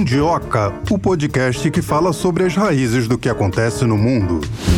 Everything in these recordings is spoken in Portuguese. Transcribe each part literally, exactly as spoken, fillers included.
Mundioca, o podcast que fala sobre as raízes do que acontece no mundo.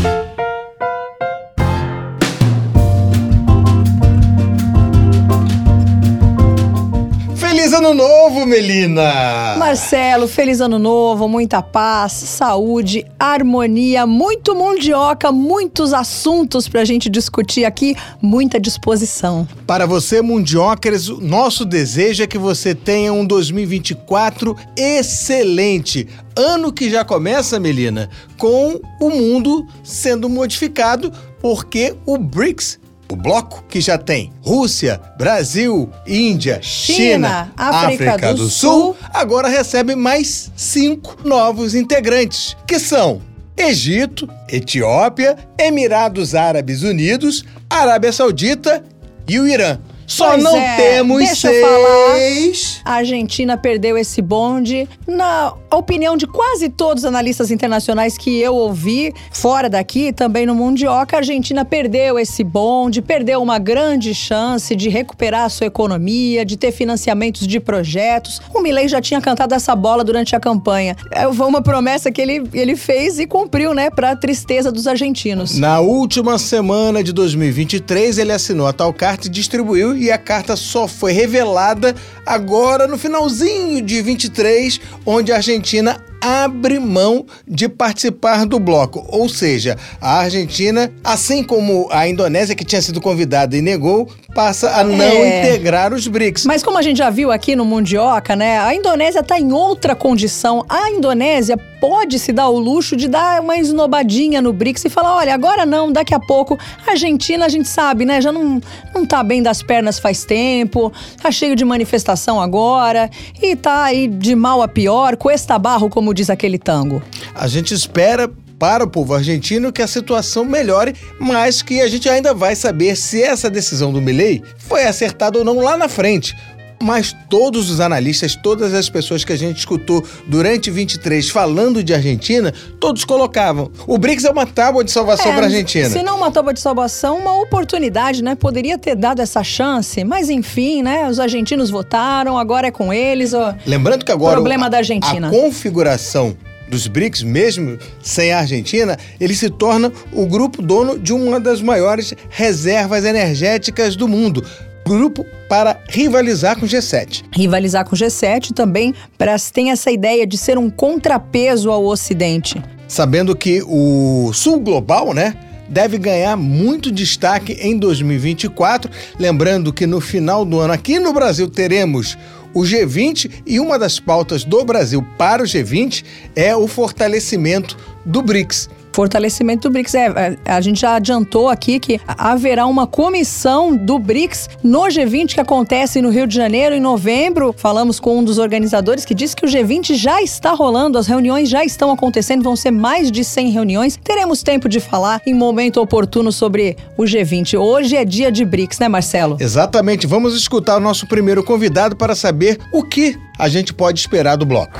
Feliz Ano Novo, Melina! Marcelo, feliz Ano Novo, muita paz, saúde, harmonia, muito mundioca, muitos assuntos pra gente discutir aqui, muita disposição. Para você, mundiocas, o nosso desejo é que você tenha um dois mil e vinte e quatro excelente. Ano que já começa, Melina, com o mundo sendo modificado, porque o BRICS, o bloco que já tem Rússia, Brasil, Índia, China, China África, África do, do Sul, Sul, agora recebe mais cinco novos integrantes, que são Egito, Etiópia, Emirados Árabes Unidos, Arábia Saudita e o Irã. Só pois não é, temos deixa seis. Eu falar, a Argentina perdeu esse bonde. Na opinião de quase todos os analistas internacionais que eu ouvi, fora daqui, também no Mundioca, a Argentina perdeu esse bonde, perdeu uma grande chance de recuperar a sua economia, de ter financiamentos de projetos. O Milei já tinha cantado essa bola durante a campanha. Foi uma promessa que ele, ele fez e cumpriu, né, para a tristeza dos argentinos. Na última semana de dois mil e vinte e três, ele assinou a tal carta e distribuiu, e a carta só foi revelada agora no finalzinho de vinte e três, onde a Argentina abre mão de participar do bloco. Ou seja, a Argentina, assim como a Indonésia, que tinha sido convidada e negou, passa a não é. integrar os BRICS. Mas como a gente já viu aqui no Mundioca, né, a Indonésia está em outra condição. A Indonésia pode se dar o luxo de dar uma esnobadinha no BRICS e falar, olha, agora não, daqui a pouco. A Argentina, a gente sabe, né, já não, não tá bem das pernas faz tempo, tá cheio de manifestação agora e tá aí de mal a pior, cuesta barro, como diz aquele tango. A gente espera para o povo argentino que a situação melhore, mas que a gente ainda vai saber se essa decisão do Milei foi acertada ou não lá na frente. Mas todos os analistas, todas as pessoas que a gente escutou durante vinte e três falando de Argentina, todos colocavam: o BRICS é uma tábua de salvação é, para a Argentina. Se não uma tábua de salvação, uma oportunidade, né? Poderia ter dado essa chance, mas enfim, né? Os argentinos votaram, agora é com eles. Ó, Lembrando que agora problema a, da Argentina. a configuração dos BRICS, mesmo sem a Argentina, ele se torna o grupo dono de uma das maiores reservas energéticas do mundo. Grupo para rivalizar com o G sete. Rivalizar com o G sete também, para tem essa ideia de ser um contrapeso ao Ocidente. Sabendo que o Sul Global, né, deve ganhar muito destaque em dois mil e vinte e quatro. Lembrando que no final do ano, aqui no Brasil, teremos o G vinte e uma das pautas do Brasil para o G vinte é o fortalecimento do BRICS. Fortalecimento do BRICS. É, a gente já adiantou aqui que haverá uma comissão do BRICS no G vinte que acontece no Rio de Janeiro em novembro. Falamos com um dos organizadores que disse que o G vinte já está rolando, as reuniões já estão acontecendo, vão ser mais de cem reuniões. Teremos tempo de falar em momento oportuno sobre o G vinte. Hoje é dia de BRICS, né, Marcelo? Exatamente. Vamos escutar o nosso primeiro convidado para saber o que a gente pode esperar do bloco.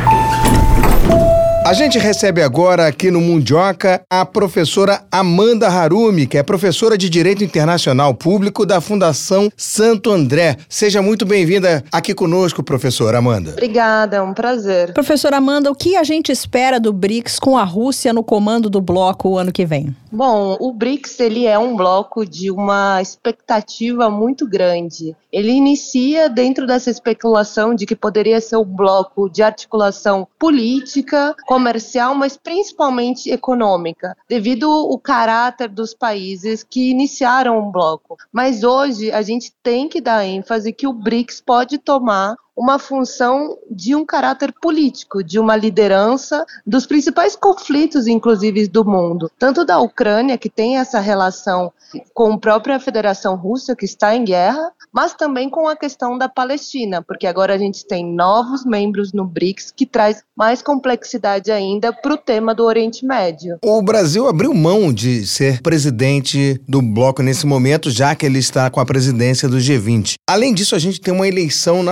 A gente recebe agora aqui no Mundioca a professora Amanda Harumi, que é professora de Direito Internacional Público da Fundação Santo André. Seja muito bem-vinda aqui conosco, professora Amanda. Obrigada, é um prazer. Professora Amanda, o que a gente espera do BRICS com a Rússia no comando do bloco o ano que vem? Bom, o BRICS ele é um bloco de uma expectativa muito grande. Ele inicia dentro dessa especulação de que poderia ser um bloco de articulação política, comercial, mas principalmente econômica, devido ao caráter dos países que iniciaram o bloco. Mas hoje a gente tem que dar ênfase que o BRICS pode tomar uma função de um caráter político, de uma liderança dos principais conflitos, inclusive, do mundo. Tanto da Ucrânia, que tem essa relação com a própria Federação Russa, que está em guerra, mas também com a questão da Palestina, porque agora a gente tem novos membros no BRICS que traz mais complexidade ainda para o tema do Oriente Médio. O Brasil abriu mão de ser presidente do bloco nesse momento, já que ele está com a presidência do G vinte. Além disso, a gente tem uma eleição na Rússia.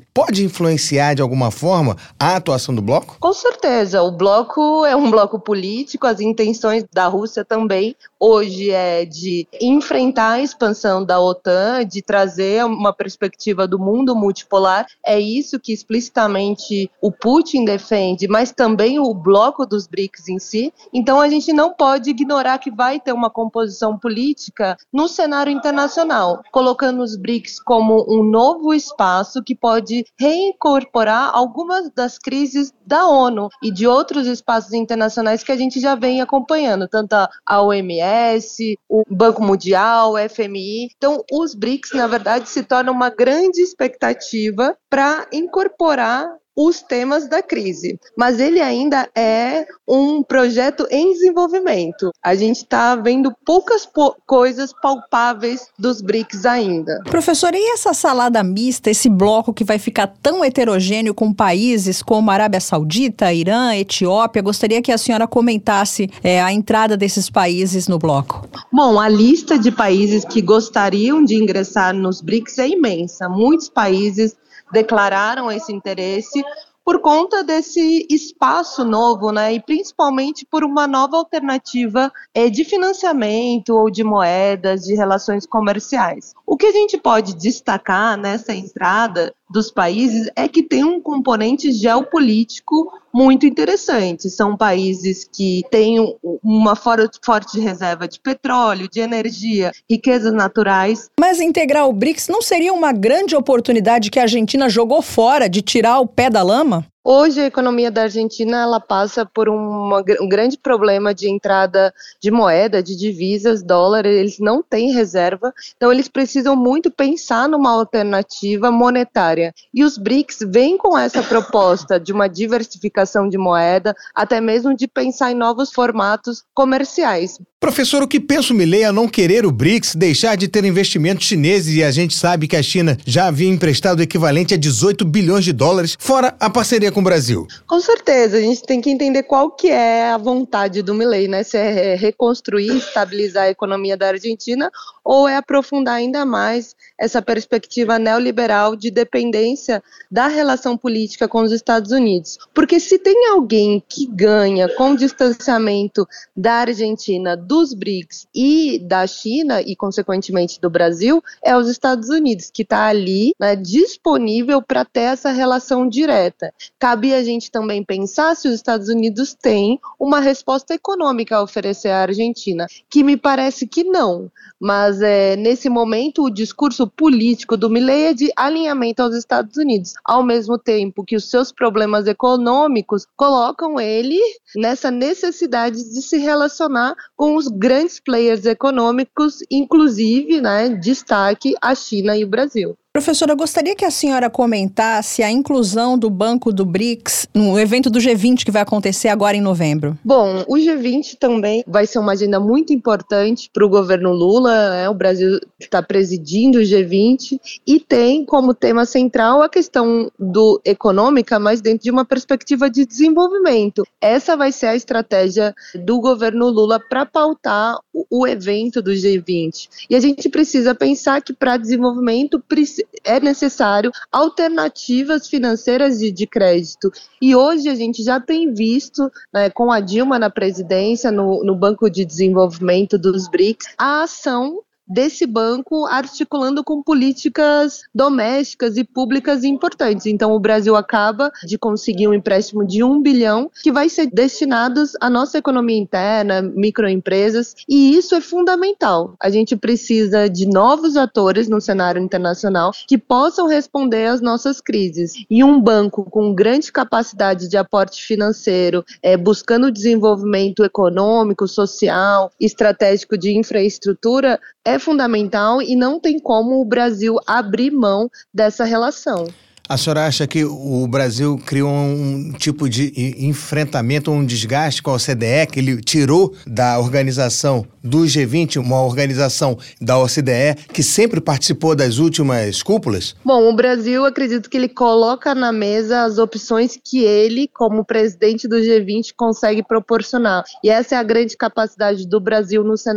pode influenciar de alguma forma a atuação do bloco? Com certeza, o bloco é um bloco político, as intenções da Rússia também hoje é de enfrentar a expansão da OTAN, de trazer uma perspectiva do mundo multipolar, é isso que explicitamente o Putin defende, mas também o bloco dos BRICS em si. Então a gente não pode ignorar que vai ter uma composição política no cenário internacional, colocando os BRICS como um novo espaço que pode reincorporar algumas das crises da ONU e de outros espaços internacionais que a gente já vem acompanhando, tanto a O M S, o Banco Mundial, o F M I. Então, os BRICS, na verdade, se tornam uma grande expectativa para incorporar os temas da crise, mas ele ainda é um projeto em desenvolvimento. A gente está vendo poucas po- coisas palpáveis dos BRICS ainda. Professora, e essa salada mista, esse bloco que vai ficar tão heterogêneo com países como Arábia Saudita, Irã, Etiópia? Gostaria que a senhora comentasse é, a entrada desses países no bloco. Bom, a lista de países que gostariam de ingressar nos BRICS é imensa. Muitos países declararam esse interesse por conta desse espaço novo, né, e principalmente por uma nova alternativa é, de financiamento ou de moedas, de relações comerciais. O que a gente pode destacar nessa entrada dos países é que tem um componente geopolítico muito interessante. São países que têm uma forte reserva de petróleo, de energia, riquezas naturais. Mas integrar o BRICS não seria uma grande oportunidade que a Argentina jogou fora de tirar o pé da lama? Hoje a economia da Argentina ela passa por uma, um grande problema de entrada de moeda, de divisas, dólar, eles não têm reserva, então eles precisam muito pensar numa alternativa monetária. E os BRICS vêm com essa proposta de uma diversificação de moeda, até mesmo de pensar em novos formatos comerciais. Professor, o que pensa o Milei a não querer o BRICS, deixar de ter investimentos chineses, e a gente sabe que a China já havia emprestado o equivalente a dezoito bilhões de dólares, fora a parceria com o Brasil? Com certeza, a gente tem que entender qual que é a vontade do Milei, né? Se é reconstruir, estabilizar a economia da Argentina ou é aprofundar ainda mais essa perspectiva neoliberal de dependência da relação política com os Estados Unidos. Porque se tem alguém que ganha com o distanciamento da Argentina, dos BRICS e da China e, consequentemente, do Brasil, é os Estados Unidos, que está ali, né, disponível para ter essa relação direta. Cabe a gente também pensar se os Estados Unidos têm uma resposta econômica a oferecer à Argentina, que me parece que não. Mas, é, nesse momento, o discurso político do Milei é de alinhamento aos Estados Unidos, ao mesmo tempo que os seus problemas econômicos colocam ele nessa necessidade de se relacionar com os grandes players econômicos, inclusive, né, destaque a China e o Brasil. Professora, eu gostaria que a senhora comentasse a inclusão do Banco do BRICS no evento do G vinte que vai acontecer agora em novembro. Bom, o G vinte também vai ser uma agenda muito importante para o governo Lula, né? O Brasil está presidindo o G vinte e tem como tema central a questão do econômica, mas dentro de uma perspectiva de desenvolvimento. Essa vai ser a estratégia do governo Lula para pautar o, o evento do G vinte. E a gente precisa pensar que para desenvolvimento precisa é necessário alternativas financeiras de, de crédito. E hoje a gente já tem visto, né, com a Dilma na presidência, no, no Banco de Desenvolvimento dos BRICS, a ação desse banco articulando com políticas domésticas e públicas importantes. Então, o Brasil acaba de conseguir um empréstimo de um bilhão que vai ser destinado à nossa economia interna, microempresas, e isso é fundamental. A gente precisa de novos atores no cenário internacional que possam responder às nossas crises. E um banco com grande capacidade de aporte financeiro, é, buscando desenvolvimento econômico, social, estratégico de infraestrutura, é fundamental e não tem como o Brasil abrir mão dessa relação. A senhora acha que o Brasil criou um tipo de enfrentamento, um desgaste com a O C D E, que ele tirou da organização do G vinte, uma organização da O C D E, que sempre participou das últimas cúpulas? Bom, o Brasil, acredito que ele coloca na mesa as opções que ele, como presidente do G vinte, consegue proporcionar. E essa é a grande capacidade do Brasil no cenário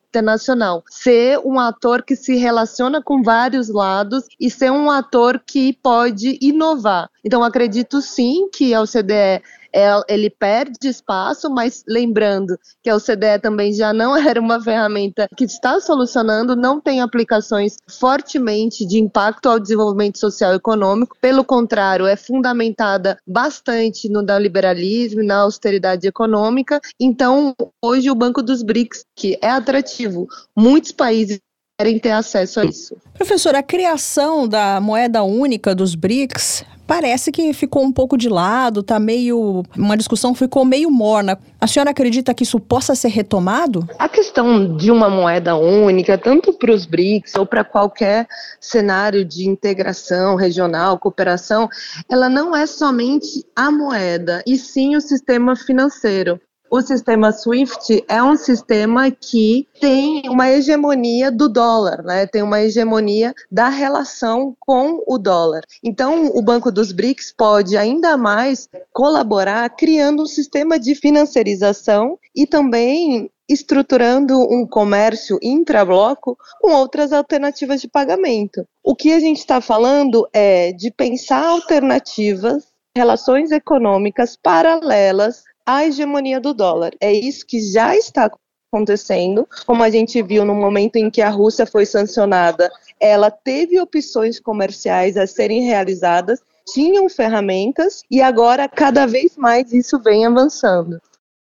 internacional. Ser um ator que se relaciona com vários lados e ser um ator que pode inovar. Então, acredito sim que a O C D E ele perde espaço, mas lembrando que a O C D E também já não era uma ferramenta que está solucionando, não tem aplicações fortemente de impacto ao desenvolvimento social e econômico, pelo contrário, é fundamentada bastante no neoliberalismo e na austeridade econômica. Então, hoje o Banco dos BRICS, que é atrativo, muitos países querem ter acesso a isso. Professora, a criação da moeda única dos BRICS parece que ficou um pouco de lado, tá meio, uma discussão ficou meio morna. A senhora acredita que isso possa ser retomado? A questão de uma moeda única, tanto para os BRICS ou para qualquer cenário de integração regional, cooperação, ela não é somente a moeda, e sim o sistema financeiro. O sistema SWIFT é um sistema que tem uma hegemonia do dólar, né? Tem uma hegemonia da relação com o dólar. Então, o Banco dos BRICS pode ainda mais colaborar criando um sistema de financiarização e também estruturando um comércio intrabloco com outras alternativas de pagamento. O que a gente está falando é de pensar alternativas, relações econômicas paralelas a hegemonia do dólar. É isso que já está acontecendo, como a gente viu no momento em que a Rússia foi sancionada, ela teve opções comerciais a serem realizadas, tinham ferramentas e agora cada vez mais isso vem avançando.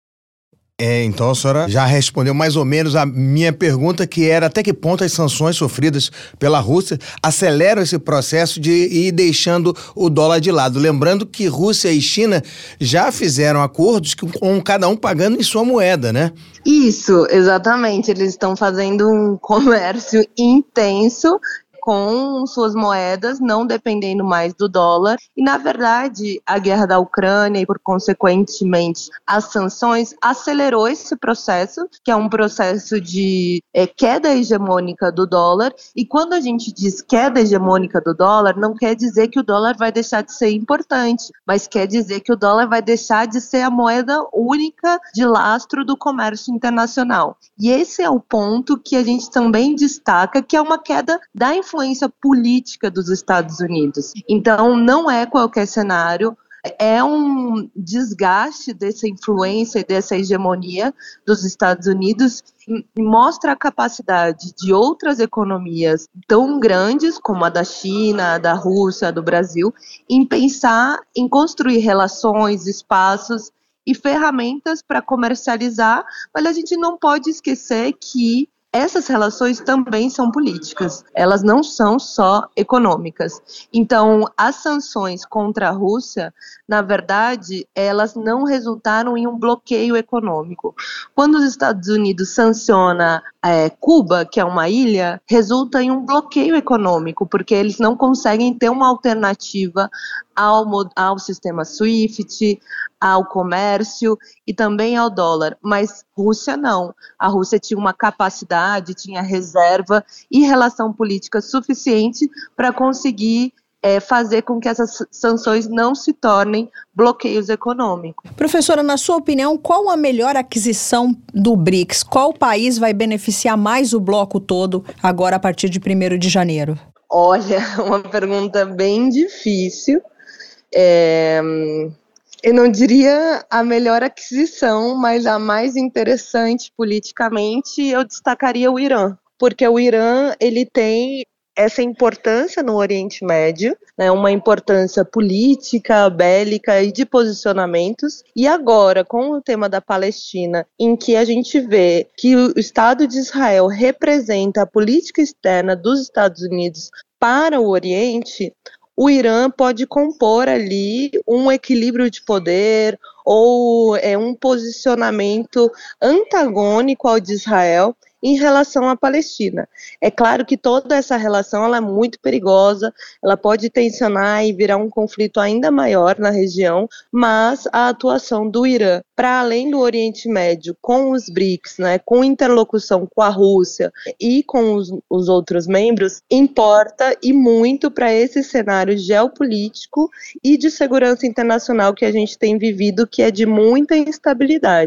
É, então a senhora já respondeu mais ou menos a minha pergunta, que era até que ponto as sanções sofridas pela Rússia aceleram esse processo de ir deixando o dólar de lado. Lembrando que Rússia e China já fizeram acordos com cada um pagando em sua moeda, né? Isso, exatamente. Eles estão fazendo um comércio intenso com suas moedas, não dependendo mais do dólar. E, na verdade, a guerra da Ucrânia e, por consequentemente, as sanções acelerou esse processo, que é um processo de é, queda hegemônica do dólar. E quando a gente diz queda hegemônica do dólar, não quer dizer que o dólar vai deixar de ser importante, mas quer dizer que o dólar vai deixar de ser a moeda única de lastro do comércio internacional. E esse é o ponto que a gente também destaca, que é uma queda da influência política dos Estados Unidos. Então, não é qualquer cenário, é um desgaste dessa influência e dessa hegemonia dos Estados Unidos e mostra a capacidade de outras economias tão grandes como a da China, a da Rússia, a do Brasil, em pensar em construir relações, espaços e ferramentas para comercializar, mas a gente não pode esquecer que essas relações também são políticas, elas não são só econômicas. Então, as sanções contra a Rússia, na verdade, elas não resultaram em um bloqueio econômico. Quando os Estados Unidos sanciona é, Cuba, que é uma ilha, resulta em um bloqueio econômico, porque eles não conseguem ter uma alternativa ao, ao sistema SWIFT, ao comércio e também ao dólar, mas Rússia não. A Rússia tinha uma capacidade, tinha reserva e relação política suficiente para conseguir é, fazer com que essas sanções não se tornem bloqueios econômicos. Professora, na sua opinião, qual a melhor aquisição do BRICS? Qual país vai beneficiar mais o bloco todo agora a partir de primeiro de janeiro? Olha, uma pergunta bem difícil. É... Eu não diria a melhor aquisição, mas a mais interessante politicamente, eu destacaria o Irã, porque o Irã ele tem essa importância no Oriente Médio, né, uma importância política, bélica e de posicionamentos, e agora com o tema da Palestina, em que a gente vê que o Estado de Israel representa a política externa dos Estados Unidos para o Oriente, o Irã pode compor ali um equilíbrio de poder ou é, um posicionamento antagônico ao de Israel em relação à Palestina. É claro que toda essa relação ela é muito perigosa, ela pode tensionar e virar um conflito ainda maior na região, mas a atuação do Irã, para além do Oriente Médio, com os BRICS, né, com interlocução com a Rússia e com os, os outros membros, importa e muito para esse cenário geopolítico e de segurança internacional que a gente tem vivido, que é de muita instabilidade.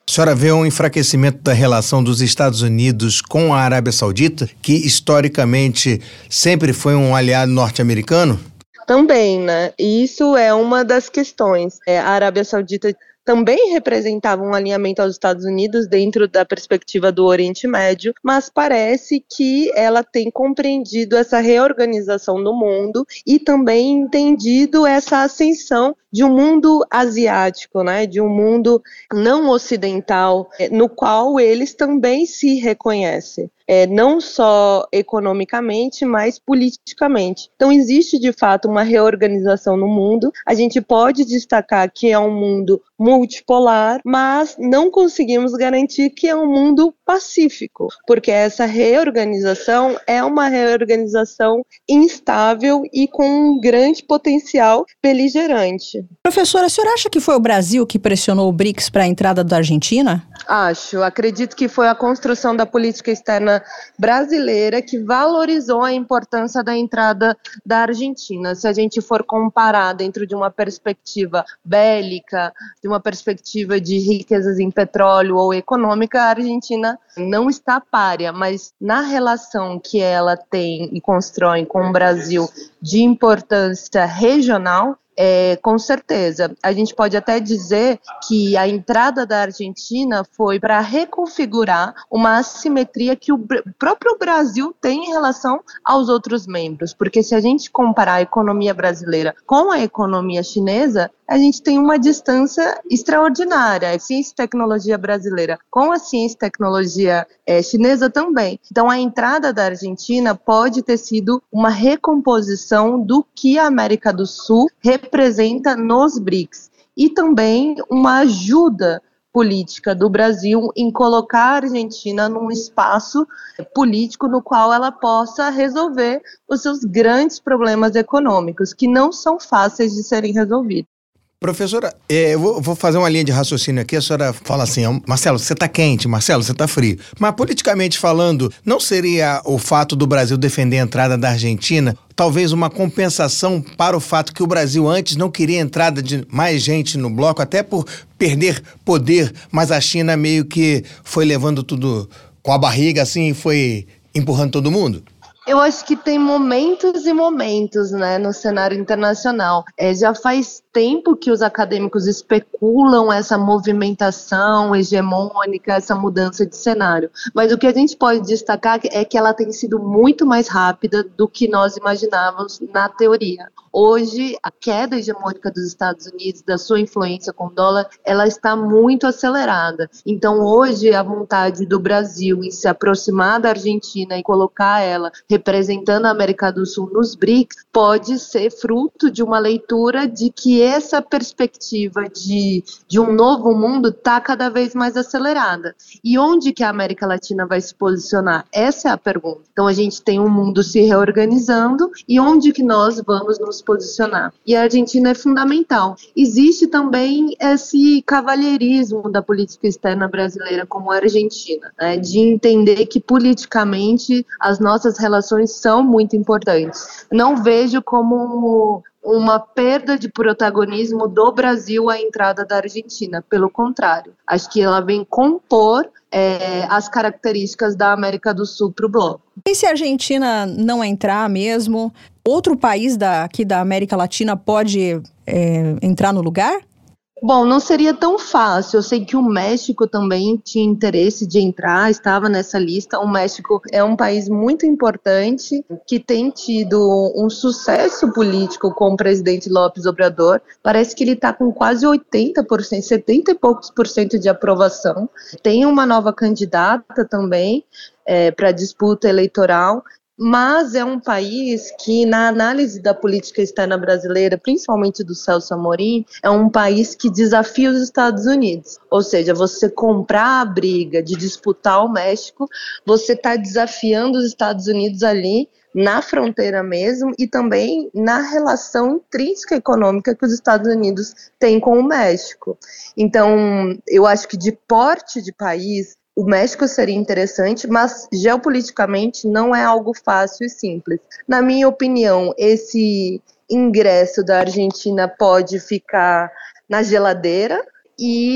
A senhora vê um enfraquecimento da relação dos Estados Unidos com a Arábia Saudita, que historicamente sempre foi um aliado norte-americano? Também, né? E isso é uma das questões. É, a Arábia Saudita também representava um alinhamento aos Estados Unidos dentro da perspectiva do Oriente Médio, mas parece que ela tem compreendido essa reorganização do mundo e também entendido essa ascensão de um mundo asiático, né, de um mundo não ocidental, no qual eles também se reconhecem. É, não só economicamente, mas politicamente. Então, existe de fato uma reorganização no mundo. A gente pode destacar que é um mundo multipolar, mas não conseguimos garantir que é um mundo pacífico, porque essa reorganização é uma reorganização instável e com um grande potencial beligerante. Professora, a senhora acha que foi o Brasil que pressionou o BRICS para a entrada da Argentina? Acho, acredito que foi a construção da política externa brasileira que valorizou a importância da entrada da Argentina. Se a gente for comparar dentro de uma perspectiva bélica, de uma perspectiva de riquezas em petróleo ou econômica, a Argentina não está párea, mas na relação que ela tem e constrói com o Brasil de importância regional, É, com certeza. A gente pode até dizer que a entrada da Argentina foi para reconfigurar uma assimetria que o br- próprio Brasil tem em relação aos outros membros, porque se a gente comparar a economia brasileira com a economia chinesa, a gente tem uma distância extraordinária. A ciência e tecnologia brasileira com a ciência e tecnologia é, chinesa também. Então, a entrada da Argentina pode ter sido uma recomposição do que a América do Sul representa nos BRICS e também uma ajuda política do Brasil em colocar a Argentina num espaço político no qual ela possa resolver os seus grandes problemas econômicos, que não são fáceis de serem resolvidos. Professora, é, eu vou, vou fazer uma linha de raciocínio aqui. A senhora fala assim, Marcelo, você está quente, Marcelo, você está frio. Mas politicamente falando, não seria o fato do Brasil defender a entrada da Argentina talvez uma compensação para o fato que o Brasil antes não queria a entrada de mais gente no bloco, até por perder poder, mas a China meio que foi levando tudo com a barriga assim e foi empurrando todo mundo? Eu acho que tem momentos e momentos, né, no cenário internacional. É, já faz tempo que os acadêmicos especulam essa movimentação hegemônica, essa mudança de cenário. Mas o que a gente pode destacar é que ela tem sido muito mais rápida do que nós imaginávamos na teoria. Hoje, a queda hegemônica dos Estados Unidos, da sua influência com o dólar, ela está muito acelerada. Então, hoje, a vontade do Brasil em se aproximar da Argentina e colocar ela representando a América do Sul nos BRICS pode ser fruto de uma leitura de que essa perspectiva de, de um novo mundo está cada vez mais acelerada. E onde que a América Latina vai se posicionar? Essa é a pergunta. Então, a gente tem um mundo se reorganizando e onde que nós vamos nos posicionar? E a Argentina é fundamental. Existe também esse cavalheirismo da política externa brasileira como a Argentina, né, de entender que politicamente as nossas relações são muito importantes. Não vejo como uma perda de protagonismo do Brasil à entrada da Argentina, pelo contrário. Acho que ela vem compor é, as características da América do Sul para o bloco. E se a Argentina não entrar mesmo, outro país da, aqui da América Latina pode é, entrar no lugar? Bom, não seria tão fácil. Eu sei que o México também tinha interesse de entrar, estava nessa lista. O México é um país muito importante, que tem tido um sucesso político com o presidente López Obrador. Parece que ele está com quase oitenta por cento, setenta e poucos por cento de aprovação. Tem uma nova candidata também é, para a disputa eleitoral. Mas é um país que, na análise da política externa brasileira, principalmente do Celso Amorim, é um país que desafia os Estados Unidos. Ou seja, você comprar a briga de disputar o México, você está desafiando os Estados Unidos ali na fronteira mesmo e também na relação intrínseca econômica que os Estados Unidos têm com o México. Então, eu acho que de porte de país, o México seria interessante, mas geopoliticamente não é algo fácil e simples. Na minha opinião, esse ingresso da Argentina pode ficar na geladeira e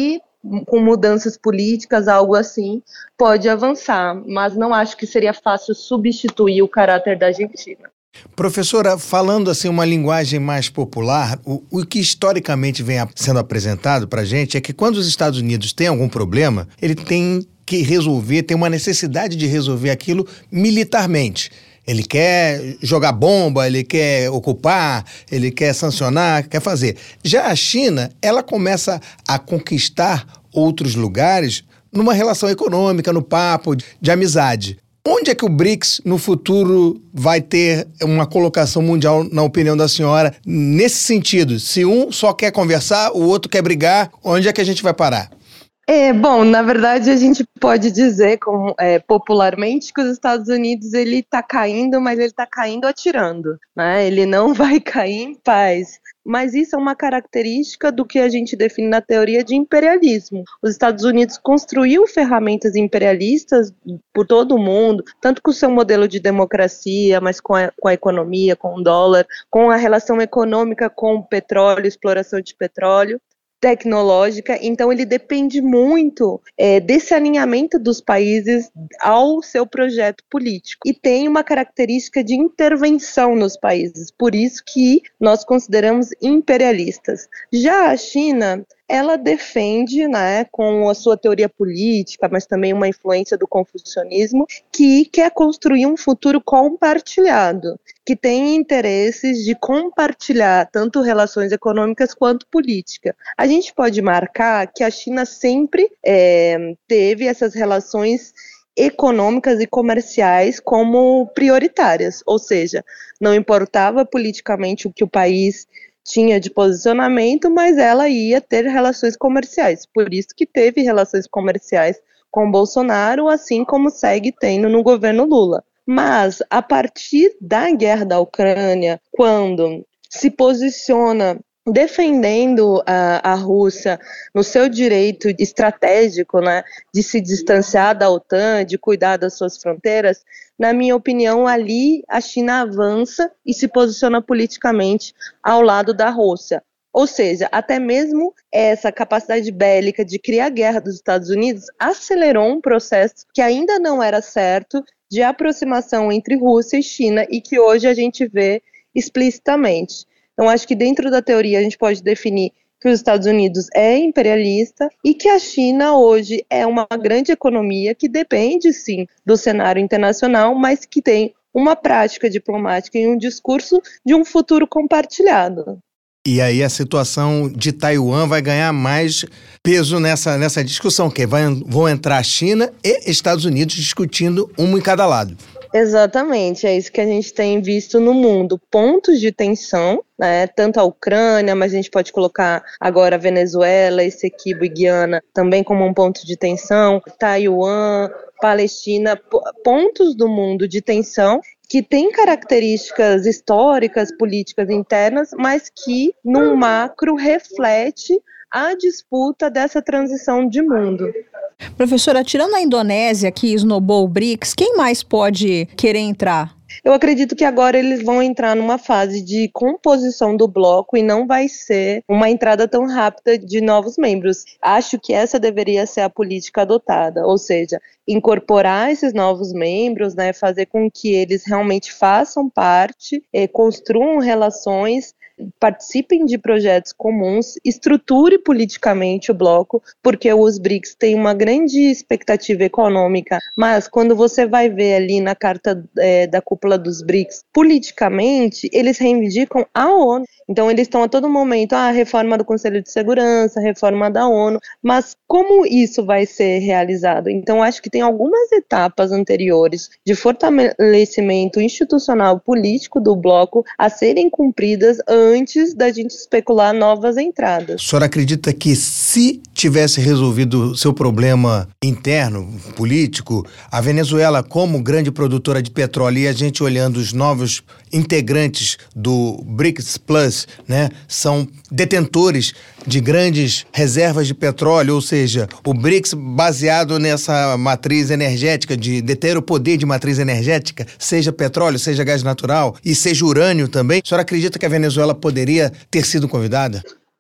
com mudanças políticas, algo assim, pode avançar, mas não acho que seria fácil substituir o caráter da Argentina. Professora, falando assim uma linguagem mais popular, o, o que historicamente vem a, sendo apresentado para a gente é que quando os Estados Unidos têm algum problema, ele tem que resolver, tem uma necessidade de resolver aquilo militarmente. Ele quer jogar bomba, ele quer ocupar, ele quer sancionar, quer fazer. Já a China, ela começa a conquistar outros lugares numa relação econômica, no papo, de amizade. Onde é que o BRICS, no futuro, vai ter uma colocação mundial, na opinião da senhora, nesse sentido? Se um só quer conversar, o outro quer brigar, onde é que a gente vai parar? É, bom, na verdade a gente pode dizer como, é, popularmente que os Estados Unidos ele está caindo, mas ele está caindo atirando, né? Ele não vai cair em paz. Mas isso é uma característica do que a gente define na teoria de imperialismo. Os Estados Unidos construiu ferramentas imperialistas por todo o mundo, tanto com o seu modelo de democracia, mas com a, com a economia, com o dólar, com a relação econômica com o petróleo, exploração de petróleo, tecnológica, então ele depende muito é, desse alinhamento dos países ao seu projeto político e tem uma característica de intervenção nos países, por isso que nós consideramos imperialistas. Já a China, ela defende, né, com a sua teoria política, mas também uma influência do confucionismo, que quer construir um futuro compartilhado, que tem interesses de compartilhar tanto relações econômicas quanto política. A gente pode marcar que a China sempre é, teve essas relações econômicas e comerciais como prioritárias, ou seja, não importava politicamente o que o país tinha de posicionamento, mas ela ia ter relações comerciais. Por isso que teve relações comerciais com Bolsonaro, assim como segue tendo no governo Lula. Mas, a partir da guerra da Ucrânia, quando se posiciona defendendo a, a Rússia no seu direito estratégico, né, de se distanciar da OTAN, de cuidar das suas fronteiras, na minha opinião, ali a China avança e se posiciona politicamente ao lado da Rússia. Ou seja, até mesmo essa capacidade bélica de criar guerra dos Estados Unidos acelerou um processo que ainda não era certo de aproximação entre Rússia e China e que hoje a gente vê explicitamente. Então, acho que dentro da teoria a gente pode definir que os Estados Unidos é imperialista e que a China hoje é uma grande economia que depende, sim, do cenário internacional, mas que tem uma prática diplomática e um discurso de um futuro compartilhado. E aí a situação de Taiwan vai ganhar mais peso nessa, nessa discussão, que vai, vão entrar a China e Estados Unidos discutindo um em cada lado. Exatamente, é isso que a gente tem visto no mundo, pontos de tensão, né, tanto a Ucrânia, mas a gente pode colocar agora a Venezuela, Essequibo e Guiana também como um ponto de tensão, Taiwan, Palestina, pontos do mundo de tensão que têm características históricas, políticas internas, mas que num macro reflete a disputa dessa transição de mundo. Professora, tirando a Indonésia, que esnobou o BRICS, quem mais pode querer entrar? Eu acredito que agora eles vão entrar numa fase de composição do bloco e não vai ser uma entrada tão rápida de novos membros. Acho que essa deveria ser a política adotada, ou seja, incorporar esses novos membros, né, fazer com que eles realmente façam parte, eh, construam relações, participem de projetos comuns, estruture politicamente o bloco, porque os BRICS têm uma grande expectativa econômica, mas quando você vai ver ali na carta é, da cúpula dos BRICS, politicamente, eles reivindicam a ONU. Então eles estão a todo momento, ah, reforma do Conselho de Segurança, reforma da ONU, mas como isso vai ser realizado? Então acho que tem algumas etapas anteriores de fortalecimento institucional político do bloco a serem cumpridas antes da gente especular novas entradas. A senhora acredita que se tivesse resolvido o seu problema interno, político, a Venezuela como grande produtora de petróleo e a gente olhando os novos integrantes do BRICS Plus, né, são detentores de grandes reservas de petróleo, ou seja, o BRICS baseado nessa matriz energética, de deter o poder de matriz energética, seja petróleo, seja gás natural e seja urânio também. A senhora acredita que a Venezuela poderia ter sido convidada?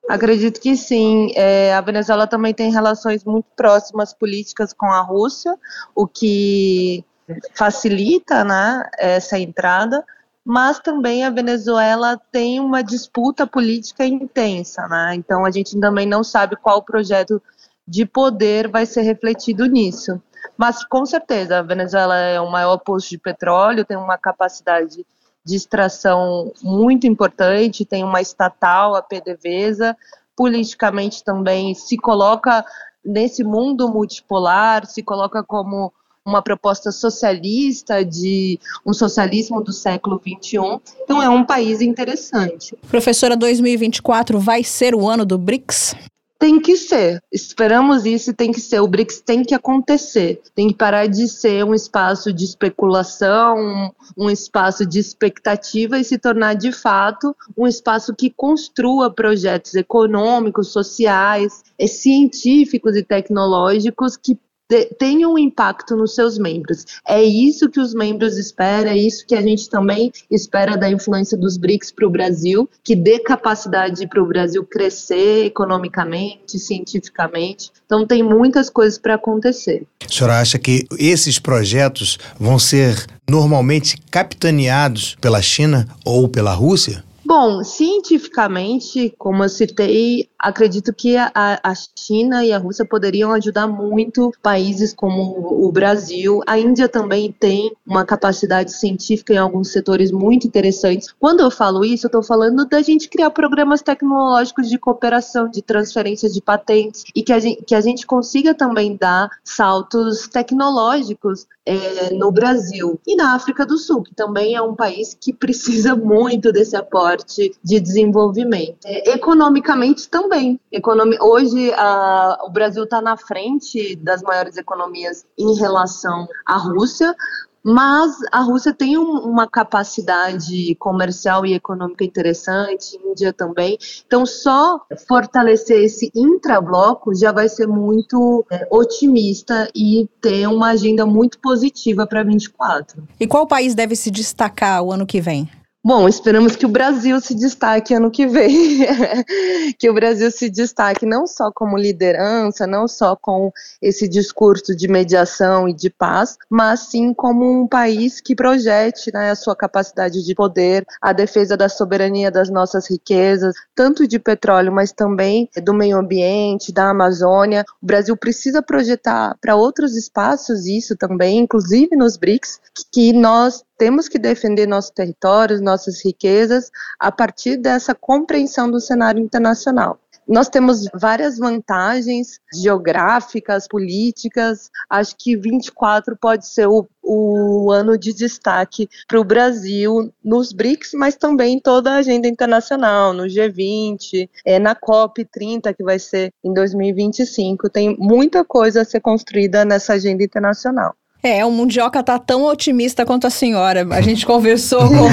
Acredito que sim. É, a Venezuela também tem relações muito próximas políticas com a Rússia, o que facilita, né, essa entrada, mas também a Venezuela tem uma disputa política intensa, né? Então a gente também não sabe qual projeto de poder vai ser refletido nisso. Mas com certeza a Venezuela é o maior poço de petróleo, tem uma capacidade de extração muito importante, tem uma estatal, a PDVSA, politicamente também se coloca nesse mundo multipolar, se coloca como uma proposta socialista, de um socialismo do século vinte e um. Então é um país interessante. Professora, dois mil e vinte e quatro vai ser o ano do BRICS? Tem que ser, esperamos isso e tem que ser, o BRICS tem que acontecer, tem que parar de ser um espaço de especulação, um, um espaço de expectativa e se tornar de fato um espaço que construa projetos econômicos, sociais, científicos e tecnológicos que tenham um impacto nos seus membros. É isso que os membros esperam, é isso que a gente também espera da influência dos BRICS para o Brasil, que dê capacidade para o Brasil crescer economicamente, cientificamente. Então tem muitas coisas para acontecer. A senhora acha que esses projetos vão ser normalmente capitaneados pela China ou pela Rússia? Bom, cientificamente, como eu citei, acredito que a, a China e a Rússia poderiam ajudar muito países como o Brasil. A Índia também tem uma capacidade científica em alguns setores muito interessantes. Quando eu falo isso, eu estou falando da gente criar programas tecnológicos de cooperação, de transferência de patentes e que a gente, que a gente consiga também dar saltos tecnológicos é, no Brasil e na África do Sul, que também é um país que precisa muito desse aporte de desenvolvimento. É, economicamente também. Economi- Hoje a, o Brasil está na frente das maiores economias em relação à Rússia, mas a Rússia tem um, uma capacidade comercial e econômica interessante, a Índia também. Então, só fortalecer esse intrabloco já vai ser muito é, otimista e ter uma agenda muito positiva para vinte e quatro. E qual país deve se destacar o ano que vem? Bom, esperamos que o Brasil se destaque ano que vem, que o Brasil se destaque não só como liderança, não só com esse discurso de mediação e de paz, mas sim como um país que projete, né, a sua capacidade de poder, a defesa da soberania das nossas riquezas, tanto de petróleo, mas também do meio ambiente, da Amazônia. O Brasil precisa projetar para outros espaços isso também, inclusive nos BRICS, que nós temos que defender nossos territórios, nossas riquezas, a partir dessa compreensão do cenário internacional. Nós temos várias vantagens geográficas, políticas. Acho que vinte e quatro pode ser o, o ano de destaque para o Brasil nos BRICS, mas também em toda a agenda internacional, no G vinte, é, na COP trinta, que vai ser em dois mil e vinte e cinco. Tem muita coisa a ser construída nessa agenda internacional. É, o Mundioca tá tão otimista quanto a senhora. A gente conversou com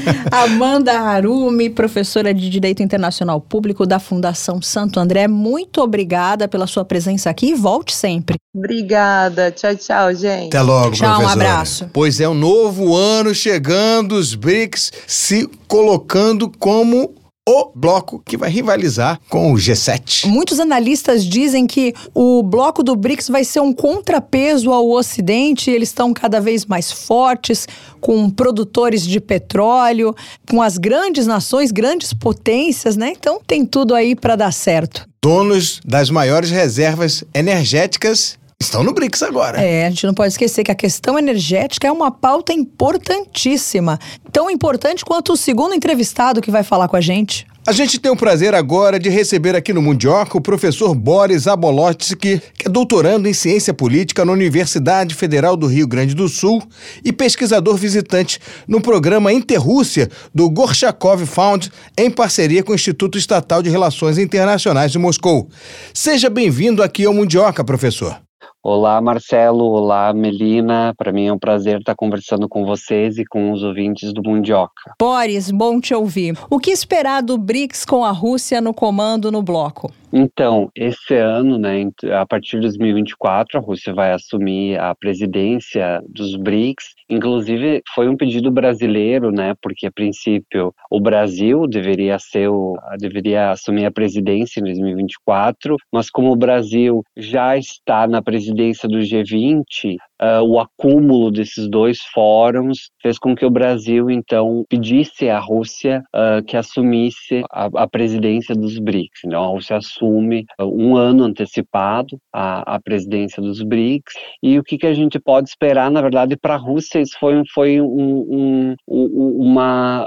Amanda Harumi, professora de Direito Internacional Público da Fundação Santo André. Muito obrigada pela sua presença aqui e volte sempre. Obrigada. Tchau, tchau, gente. Até logo, tchau, professora. Um abraço. Pois é, um novo ano chegando, os BRICS se colocando como o bloco que vai rivalizar com o G sete. Muitos analistas dizem que o bloco do BRICS vai ser um contrapeso ao Ocidente. Eles estão cada vez mais fortes, com produtores de petróleo, com as grandes nações, grandes potências, né? Então tem tudo aí para dar certo. Donos das maiores reservas energéticas estão no BRICS agora. É, a gente não pode esquecer que a questão energética é uma pauta importantíssima. Tão importante quanto o segundo entrevistado que vai falar com a gente. A gente tem o prazer agora de receber aqui no Mundioca o professor Boris Zabolotsky, que é doutorando em Ciência Política na Universidade Federal do Rio Grande do Sul e pesquisador visitante no programa Interrússia do Gorchakov Fund, em parceria com o Instituto Estatal de Relações Internacionais de Moscou. Seja bem-vindo aqui ao Mundioca, professor. Olá, Marcelo. Olá, Melina. Para mim é um prazer estar conversando com vocês e com os ouvintes do Mundioca. Boris, bom te ouvir. O que esperar do BRICS com a Rússia no comando no bloco? Então, esse ano, né, a partir de dois mil e vinte e quatro, a Rússia vai assumir a presidência dos BRICS. Inclusive, foi um pedido brasileiro, né? Porque, a princípio, o Brasil deveria ser o, deveria assumir a presidência em dois mil e vinte e quatro, mas como o Brasil já está na presidência do G vinte, uh, o acúmulo desses dois fóruns fez com que o Brasil, então, pedisse à Rússia uh, que assumisse a, a presidência dos BRICS. Então, a Rússia assume uh, um ano antecipado a, a presidência dos BRICS. E o que, que a gente pode esperar, na verdade, para a Rússia, isso foi, foi um, um, um, uma...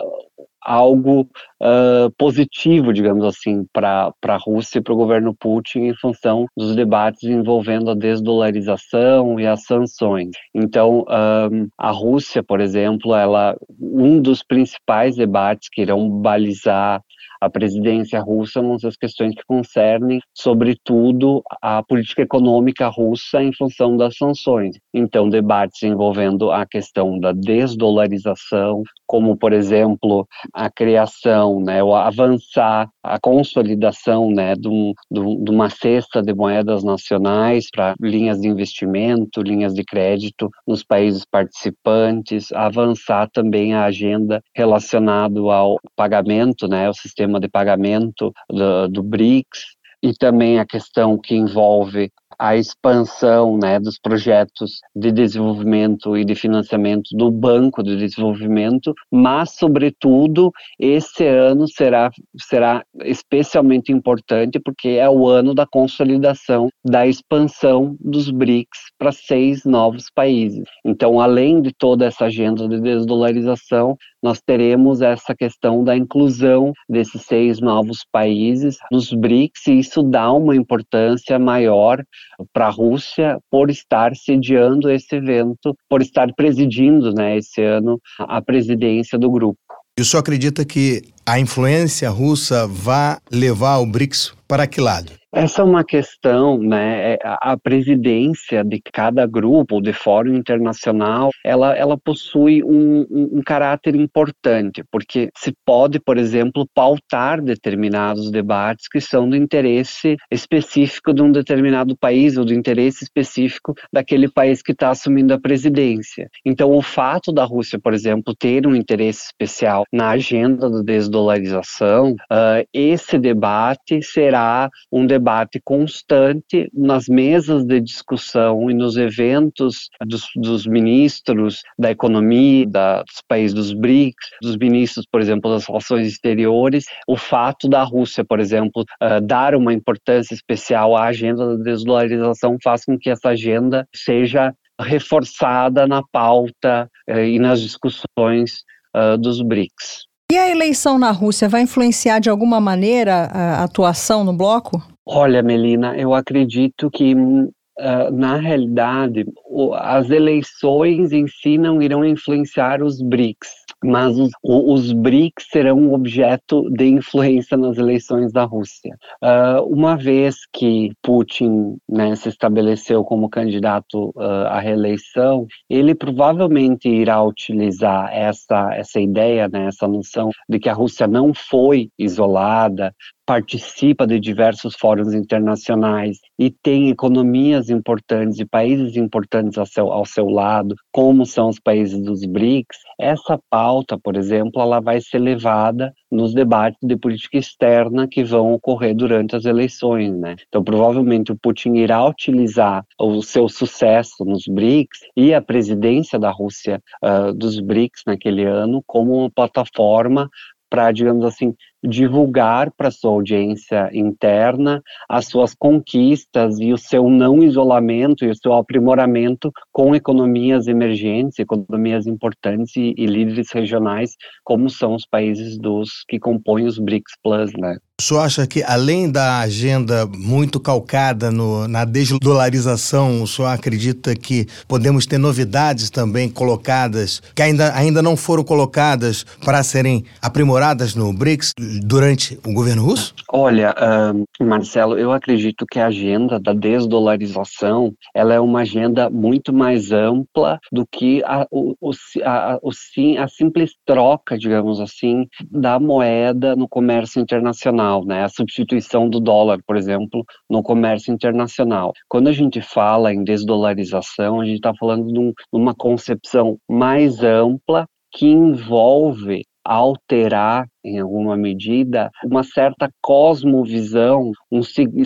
algo uh, positivo, digamos assim, para a Rússia e para o governo Putin em função dos debates envolvendo a desdolarização e as sanções. Então, um, a Rússia, por exemplo, ela, um dos principais debates que irão balizar a presidência russa vão ser as questões que concernem, sobretudo, a política econômica russa em função das sanções. Então, debates envolvendo a questão da desdolarização, como, por exemplo, a criação, né, o avançar, a consolidação, né, de, um, de uma cesta de moedas nacionais para linhas de investimento, linhas de crédito nos países participantes, avançar também a agenda relacionada ao pagamento, né, o sistema de pagamento do, do BRICS, e também a questão que envolve a expansão, né, dos projetos de desenvolvimento e de financiamento do Banco de Desenvolvimento, mas, sobretudo, esse ano será, será especialmente importante porque é o ano da consolidação da expansão dos BRICS para seis novos países. Então, além de toda essa agenda de desdolarização, nós teremos essa questão da inclusão desses seis novos países nos BRICS, e isso dá uma importância maior para a Rússia por estar sediando esse evento, por estar presidindo, né, esse ano a presidência do grupo. E o senhor acredita que a influência russa vai levar o BRICS para que lado? Essa é uma questão, né, a presidência de cada grupo, de fórum internacional, ela, ela possui um, um, um caráter importante, porque se pode, por exemplo, pautar determinados debates que são do interesse específico de um determinado país ou do interesse específico daquele país que está assumindo a presidência. Então, o fato da Rússia, por exemplo, ter um interesse especial na agenda da desdolarização, uh, esse debate será um debate debate constante nas mesas de discussão e nos eventos dos, dos ministros da economia, da, dos países dos BRICS, dos ministros, por exemplo, das relações exteriores. O fato da Rússia, por exemplo, uh, dar uma importância especial à agenda da desdolarização faz com que essa agenda seja reforçada na pauta uh, e nas discussões uh, dos BRICS. E a eleição na Rússia vai influenciar de alguma maneira a atuação no bloco? Olha, Melina, eu acredito que, uh, na realidade, o, as eleições em si não irão influenciar os BRICS, mas os, os BRICS serão um objeto de influência nas eleições da Rússia. Uh, uma vez que Putin, né, se estabeleceu como candidato uh, à reeleição, ele provavelmente irá utilizar essa, essa ideia, né, essa noção de que a Rússia não foi isolada, participa de diversos fóruns internacionais e tem economias importantes e países importantes ao seu, ao seu lado, como são os países dos BRICS. Essa pauta, por exemplo, ela vai ser levada nos debates de política externa que vão ocorrer durante as eleições, né? Então, provavelmente, o Putin irá utilizar o seu sucesso nos BRICS e a presidência da Rússia uh, dos BRICS naquele ano como uma plataforma para, digamos assim, divulgar para sua audiência interna as suas conquistas e o seu não isolamento e o seu aprimoramento com economias emergentes, economias importantes e, e líderes regionais, como são os países dos que compõem os BRICS Plus, né? O senhor acha que, além da agenda muito calcada no, na desdolarização, o senhor acredita que podemos ter novidades também colocadas, que ainda, ainda não foram colocadas para serem aprimoradas no BRICS durante o governo russo? Olha, uh, Marcelo, eu acredito que a agenda da desdolarização, ela é uma agenda muito mais ampla do que a, o, o, a, o, a simples troca, digamos assim, da moeda no comércio internacional. internacional, né? A substituição do dólar, por exemplo, no comércio internacional. Quando a gente fala em desdolarização, a gente está falando de, um, de uma concepção mais ampla que envolve alterar, em alguma medida, uma certa cosmovisão, um,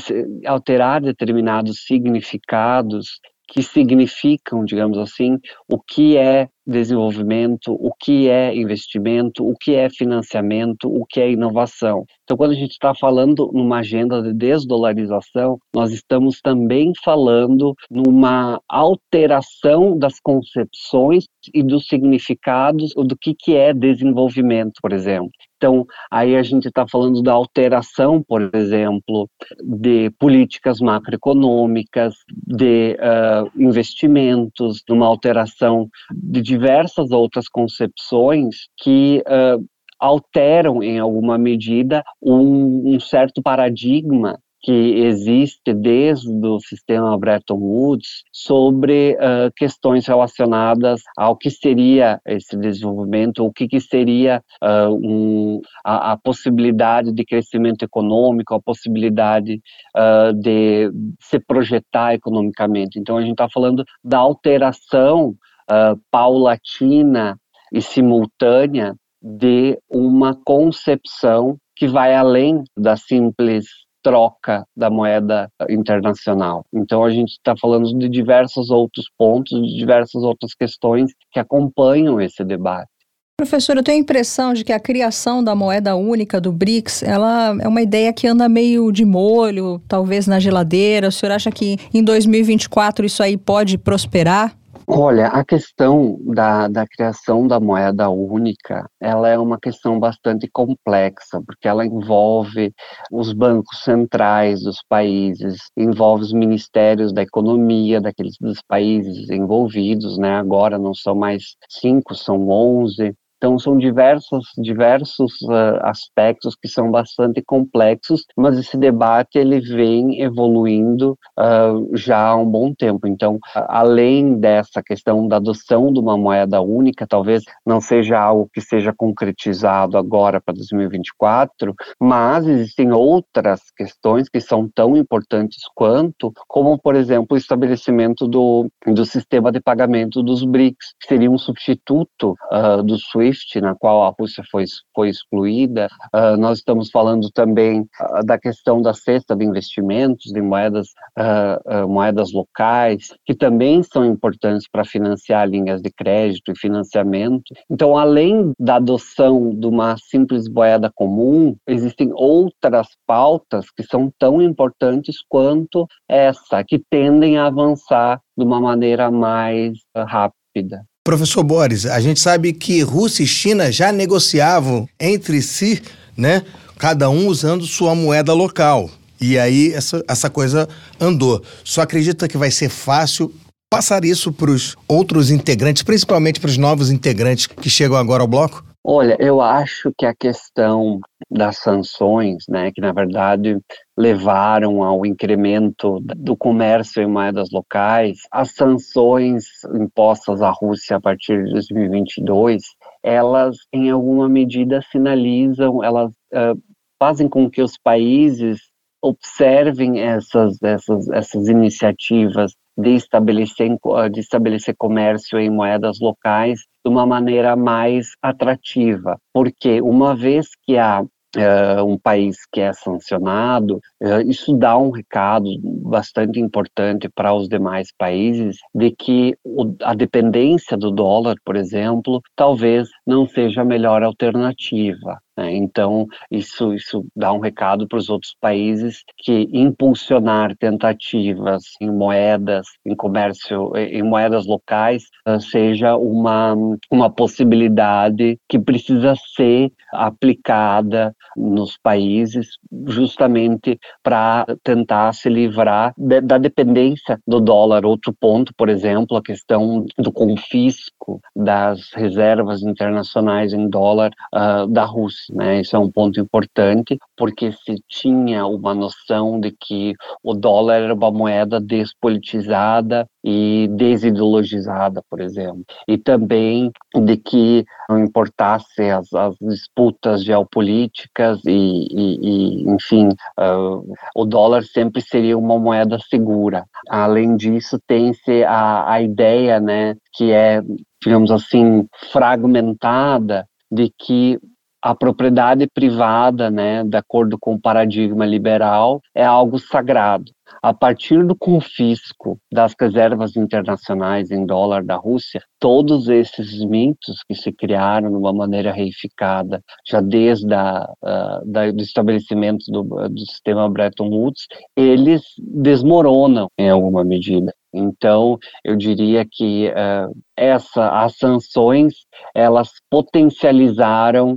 alterar determinados significados que significam, digamos assim, o que é desenvolvimento, o que é investimento, o que é financiamento, o que é inovação. Então, quando a gente está falando numa agenda de desdolarização, nós estamos também falando numa alteração das concepções e dos significados do que, que é desenvolvimento, por exemplo. Então, aí a gente está falando da alteração, por exemplo, de políticas macroeconômicas, de uh, investimentos, numa alteração de diversas outras concepções que uh, alteram, em alguma medida, um, um certo paradigma que existe desde o sistema Bretton Woods sobre uh, questões relacionadas ao que seria esse desenvolvimento, o que, que seria uh, um, a, a possibilidade de crescimento econômico, a possibilidade uh, de se projetar economicamente. Então, a gente está falando da alteração uh, paulatina e simultânea de uma concepção que vai além da simples troca da moeda internacional. Então, a gente está falando de diversos outros pontos, de diversas outras questões que acompanham esse debate. Professor, eu tenho a impressão de que a criação da moeda única do BRICS, ela é uma ideia que anda meio de molho, talvez na geladeira. O senhor acha que em dois mil e vinte e quatro isso aí pode prosperar? Olha, a questão da, da criação da moeda única, ela é uma questão bastante complexa, porque ela envolve os bancos centrais dos países, envolve os ministérios da economia daqueles dos países envolvidos, né? Agora não são mais cinco, são onze. Então, são diversos, diversos uh, aspectos que são bastante complexos, mas esse debate ele vem evoluindo uh, já há um bom tempo. Então, além dessa questão da adoção de uma moeda única, talvez não seja algo que seja concretizado agora para dois mil e vinte e quatro, mas existem outras questões que são tão importantes quanto, como, por exemplo, o estabelecimento do, do sistema de pagamento dos BRICS, que seria um substituto uh, do SWIFT, na qual a Rússia foi, foi excluída. Uh, nós estamos falando também uh, da questão da cesta de investimentos, de moedas, uh, uh, moedas locais, que também são importantes para financiar linhas de crédito e financiamento. Então, além da adoção de uma simples moeda comum, existem outras pautas que são tão importantes quanto essa, que tendem a avançar de uma maneira mais uh, rápida. Professor Boris, a gente sabe que Rússia e China já negociavam entre si, né? Cada um usando sua moeda local. E aí essa, essa coisa andou. Só acredita que vai ser fácil passar isso para os outros integrantes, principalmente para os novos integrantes que chegam agora ao bloco? Olha, eu acho que a questão das sanções, né, que na verdade levaram ao incremento do comércio em moedas locais, as sanções impostas à Rússia a partir de dois mil e vinte e dois, elas em alguma medida sinalizam, elas uh, fazem com que os países observem essas, essas, essas iniciativas de estabelecer, de estabelecer comércio em moedas locais de uma maneira mais atrativa, porque uma vez que há uh, um país que é sancionado, uh, isso dá um recado bastante importante para os demais países de que o, a dependência do dólar, por exemplo, talvez não seja a melhor alternativa. Então, isso, isso dá um recado para os outros países que impulsionar tentativas em moedas, em comércio, em moedas locais, seja uma, uma possibilidade que precisa ser aplicada nos países justamente para tentar se livrar de, da dependência do dólar. Outro ponto, por exemplo, a questão do confisco risco das reservas internacionais em dólar uh, da Rússia, né? Isso é um ponto importante, porque se tinha uma noção de que o dólar era uma moeda despolitizada e desideologizada, por exemplo, e também de que não importasse as, as disputas geopolíticas e, e, e enfim, uh, o dólar sempre seria uma moeda segura. Além disso, tem-se a, a ideia, né, que é, digamos assim, fragmentada, de que a propriedade privada, né, de acordo com o paradigma liberal, é algo sagrado. A partir do confisco das reservas internacionais em dólar da Rússia, todos esses mitos que se criaram de uma maneira reificada, já desde a, uh, da, do estabelecimento do, do sistema Bretton Woods, eles desmoronam em alguma medida. Então, eu diria que uh, essa, as sanções, elas potencializaram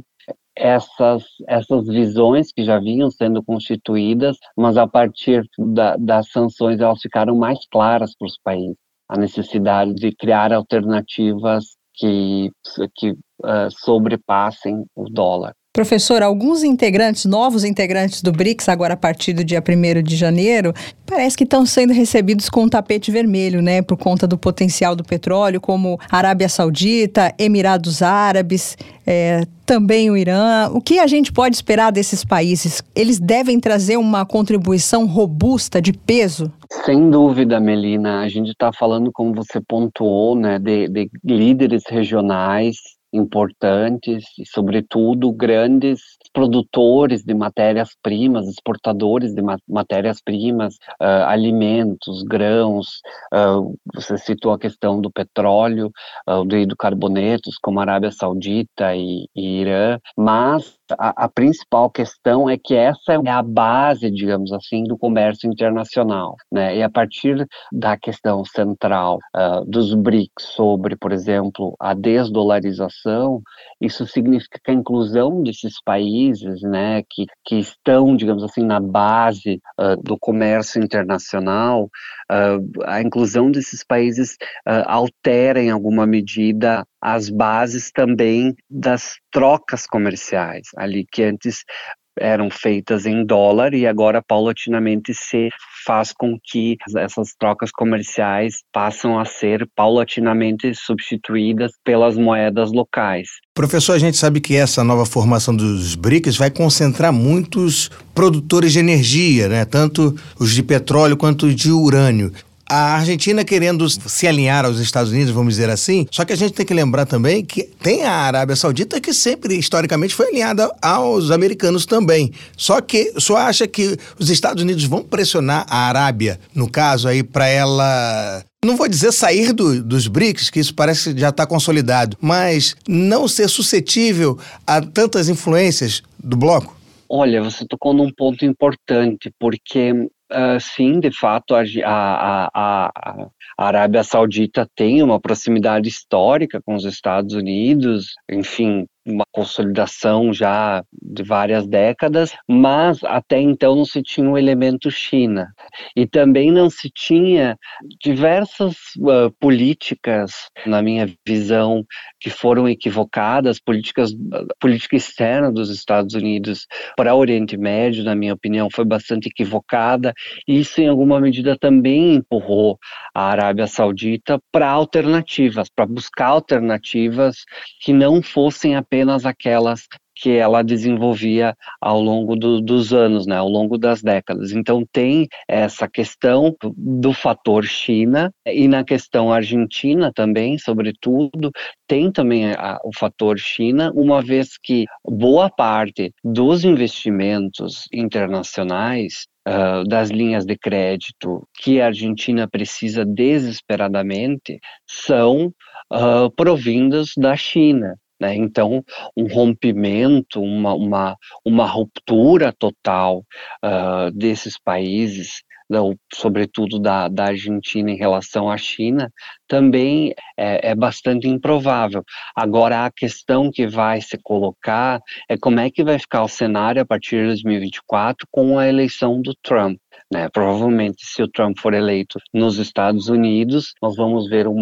essas, essas visões que já vinham sendo constituídas, mas a partir da, das sanções elas ficaram mais claras para os países. A necessidade de criar alternativas que, que uh, sobrepassem o dólar. Professor, alguns integrantes, novos integrantes do BRICS, agora a partir do dia primeiro de janeiro, parece que estão sendo recebidos com um tapete vermelho, né? Por conta do potencial do petróleo, como Arábia Saudita, Emirados Árabes, é, também o Irã. O que a gente pode esperar desses países? Eles devem trazer uma contribuição robusta, de peso? Sem dúvida, Melina. A gente está falando, como você pontuou, né, de, de líderes regionais importantes e, sobretudo, grandes produtores de matérias-primas, exportadores de ma- matérias-primas, uh, alimentos, grãos. Uh, você citou a questão do petróleo, uh, do hidrocarbonetos, como Arábia Saudita e, e Irã, mas a, a principal questão é que essa é a base, digamos assim, do comércio internacional, né? E a partir da questão central uh, dos BRICS sobre, por exemplo, a desdolarização, isso significa que a inclusão desses países, né, que, que estão, digamos assim, na base uh, do comércio internacional, uh, a inclusão desses países uh, altera em alguma medida as bases também das trocas comerciais, ali que antes eram feitas em dólar e agora paulatinamente se faz com que essas trocas comerciais passam a ser paulatinamente substituídas pelas moedas locais. Professor, a gente sabe que essa nova formação dos BRICS vai concentrar muitos produtores de energia, né? Tanto os de petróleo quanto os de urânio. A Argentina querendo se alinhar aos Estados Unidos, vamos dizer assim, só que a gente tem que lembrar também que tem a Arábia Saudita que sempre, historicamente, foi alinhada aos americanos também. Só que o senhor acha que os Estados Unidos vão pressionar a Arábia, no caso aí, para ela, não vou dizer sair do, dos BRICS, que isso parece que já está consolidado, mas não ser suscetível a tantas influências do bloco? Olha, você tocou num ponto importante, porque Uh, sim, de fato, a, a, a, a Arábia Saudita tem uma proximidade histórica com os Estados Unidos, enfim, uma consolidação já de várias décadas, mas até então não se tinha o elemento China. E também não se tinha diversas uh, políticas, na minha visão, que foram equivocadas, políticas, política externa dos Estados Unidos para o Oriente Médio, na minha opinião, foi bastante equivocada. Isso, em alguma medida, também empurrou a Arábia Saudita para alternativas, para buscar alternativas que não fossem apenas aquelas que ela desenvolvia ao longo do, dos anos, né, ao longo das décadas. Então tem essa questão do, do fator China, e na questão Argentina também, sobretudo, tem também a, o fator China, uma vez que boa parte dos investimentos internacionais, Uh, das linhas de crédito que a Argentina precisa desesperadamente são uh, provindas da China. Né? Então, um rompimento, uma, uma, uma ruptura total uh, desses países, sobretudo da, da Argentina em relação à China, também é, é bastante improvável. Agora, a questão que vai se colocar é como é que vai ficar o cenário a partir de dois mil e vinte e quatro com a eleição do Trump. Né? Provavelmente, se o Trump for eleito nos Estados Unidos, nós vamos ver uma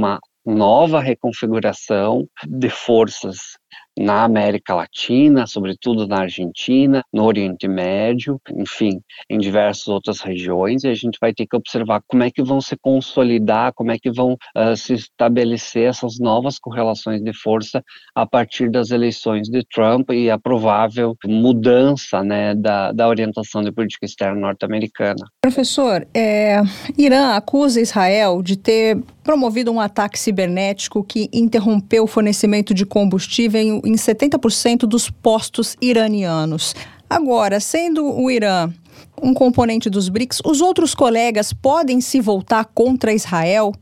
nova reconfiguração de forças na América Latina, sobretudo na Argentina, no Oriente Médio, enfim, em diversas outras regiões, e a gente vai ter que observar como é que vão se consolidar, como é que vão uh, se estabelecer essas novas correlações de força a partir das eleições de Trump e a provável mudança, né, da, da orientação de política externa norte-americana. Professor, é, Irã acusa Israel de ter promovido um ataque cibernético que interrompeu o fornecimento de combustível em, em setenta por cento dos postos iranianos. Agora, sendo o Irã um componente dos BRICS, os outros colegas podem se voltar contra Israel?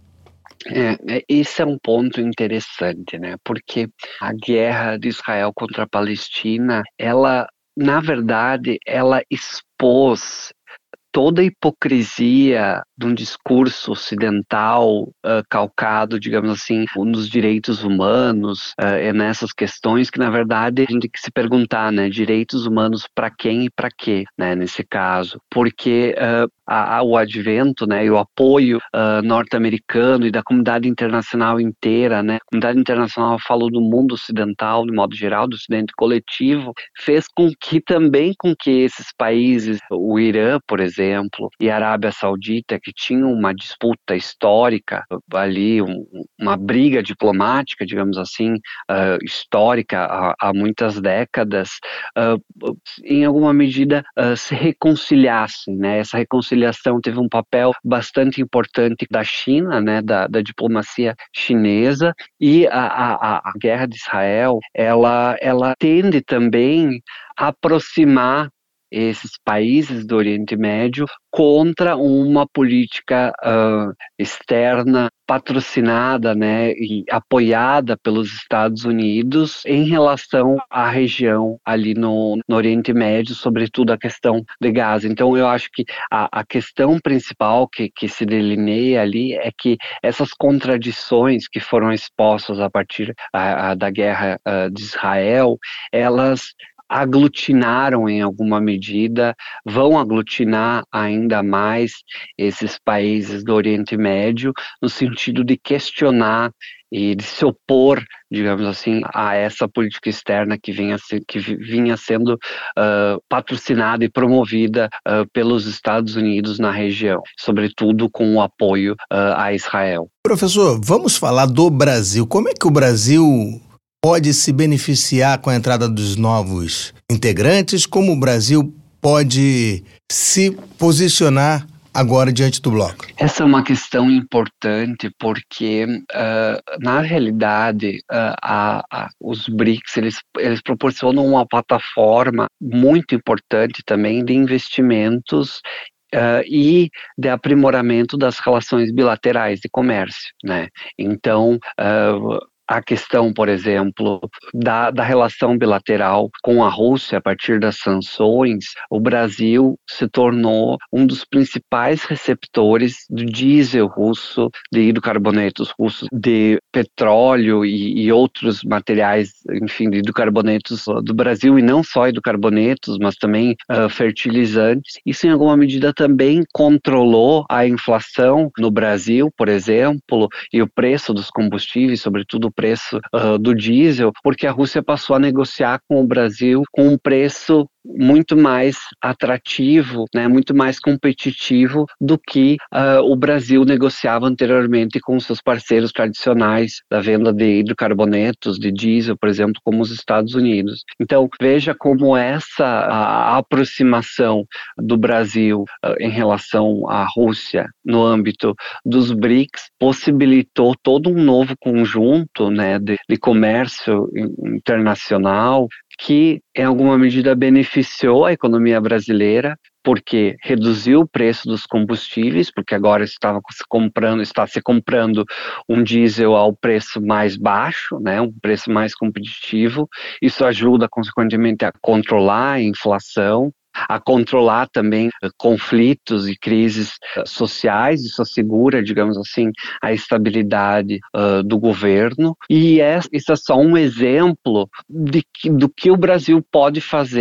É, esse é um ponto interessante, né? Porque a guerra de Israel contra a Palestina, ela, na verdade, ela expôs toda a hipocrisia de um discurso ocidental uh, calcado, digamos assim, nos direitos humanos, uh, é nessas questões que, na verdade, a gente tem que se perguntar, né, direitos humanos para quem e para quê, né, nesse caso, porque uh, a, a, o advento, né, e o apoio uh, norte-americano e da comunidade internacional inteira, né, a comunidade internacional falou do mundo ocidental, de modo geral, do ocidente coletivo, fez com que também com que esses países, o Irã, por exemplo, exemplo, e a Arábia Saudita, que tinham uma disputa histórica ali, um, uma briga diplomática, digamos assim, uh, histórica há, há muitas décadas, uh, em alguma medida uh, se reconciliassem, né? Essa reconciliação teve um papel bastante importante da China, né? Da, da diplomacia chinesa, e a, a, a guerra de Israel, ela, ela tende também a aproximar esses países do Oriente Médio contra uma política uh, externa patrocinada, né, e apoiada pelos Estados Unidos em relação à região ali no, no Oriente Médio, sobretudo a questão de Gaza. Então eu acho que a, a questão principal que, que se delineia ali é que essas contradições que foram expostas a partir a, a, da guerra uh, de Israel, elas aglutinaram em alguma medida, vão aglutinar ainda mais esses países do Oriente Médio, no sentido de questionar e de se opor, digamos assim, a essa política externa que vinha, que vinha sendo uh, patrocinada e promovida uh, pelos Estados Unidos na região, sobretudo com o apoio uh, a Israel. Professor, vamos falar do Brasil. Como é que o Brasil pode se beneficiar com a entrada dos novos integrantes? Como o Brasil pode se posicionar agora diante do bloco? Essa é uma questão importante porque, uh, na realidade, uh, a, a, os BRICS, eles, eles proporcionam uma plataforma muito importante também de investimentos Uh, e de aprimoramento das relações bilaterais de comércio, né? Então, uh, a questão, por exemplo, da, da relação bilateral com a Rússia a partir das sanções, o Brasil se tornou um dos principais receptores do diesel russo, de hidrocarbonetos russos, de petróleo e, e outros materiais, enfim, de hidrocarbonetos do Brasil, e não só hidrocarbonetos, mas também uh, fertilizantes. Isso, em alguma medida, também controlou a inflação no Brasil, por exemplo, e o preço dos combustíveis, sobretudo o preço uh, do diesel, porque a Rússia passou a negociar com o Brasil com um preço muito mais atrativo, né, muito mais competitivo do que uh, o Brasil negociava anteriormente com seus parceiros tradicionais da venda de hidrocarbonetos, de diesel, por exemplo, como os Estados Unidos. Então, veja como essa a aproximação do Brasil uh, em relação à Rússia no âmbito dos BRICS possibilitou todo um novo conjunto, né, de, de comércio internacional que, em alguma medida, beneficiou a economia brasileira, porque reduziu o preço dos combustíveis, porque agora estava se comprando, está se comprando um diesel ao preço mais baixo, né, um preço mais competitivo. Isso ajuda, consequentemente, a controlar a inflação, a controlar também uh, conflitos e crises uh, sociais. Isso assegura, digamos assim, a estabilidade uh, do governo, e é, isso é só um exemplo de que, do que o Brasil pode fazer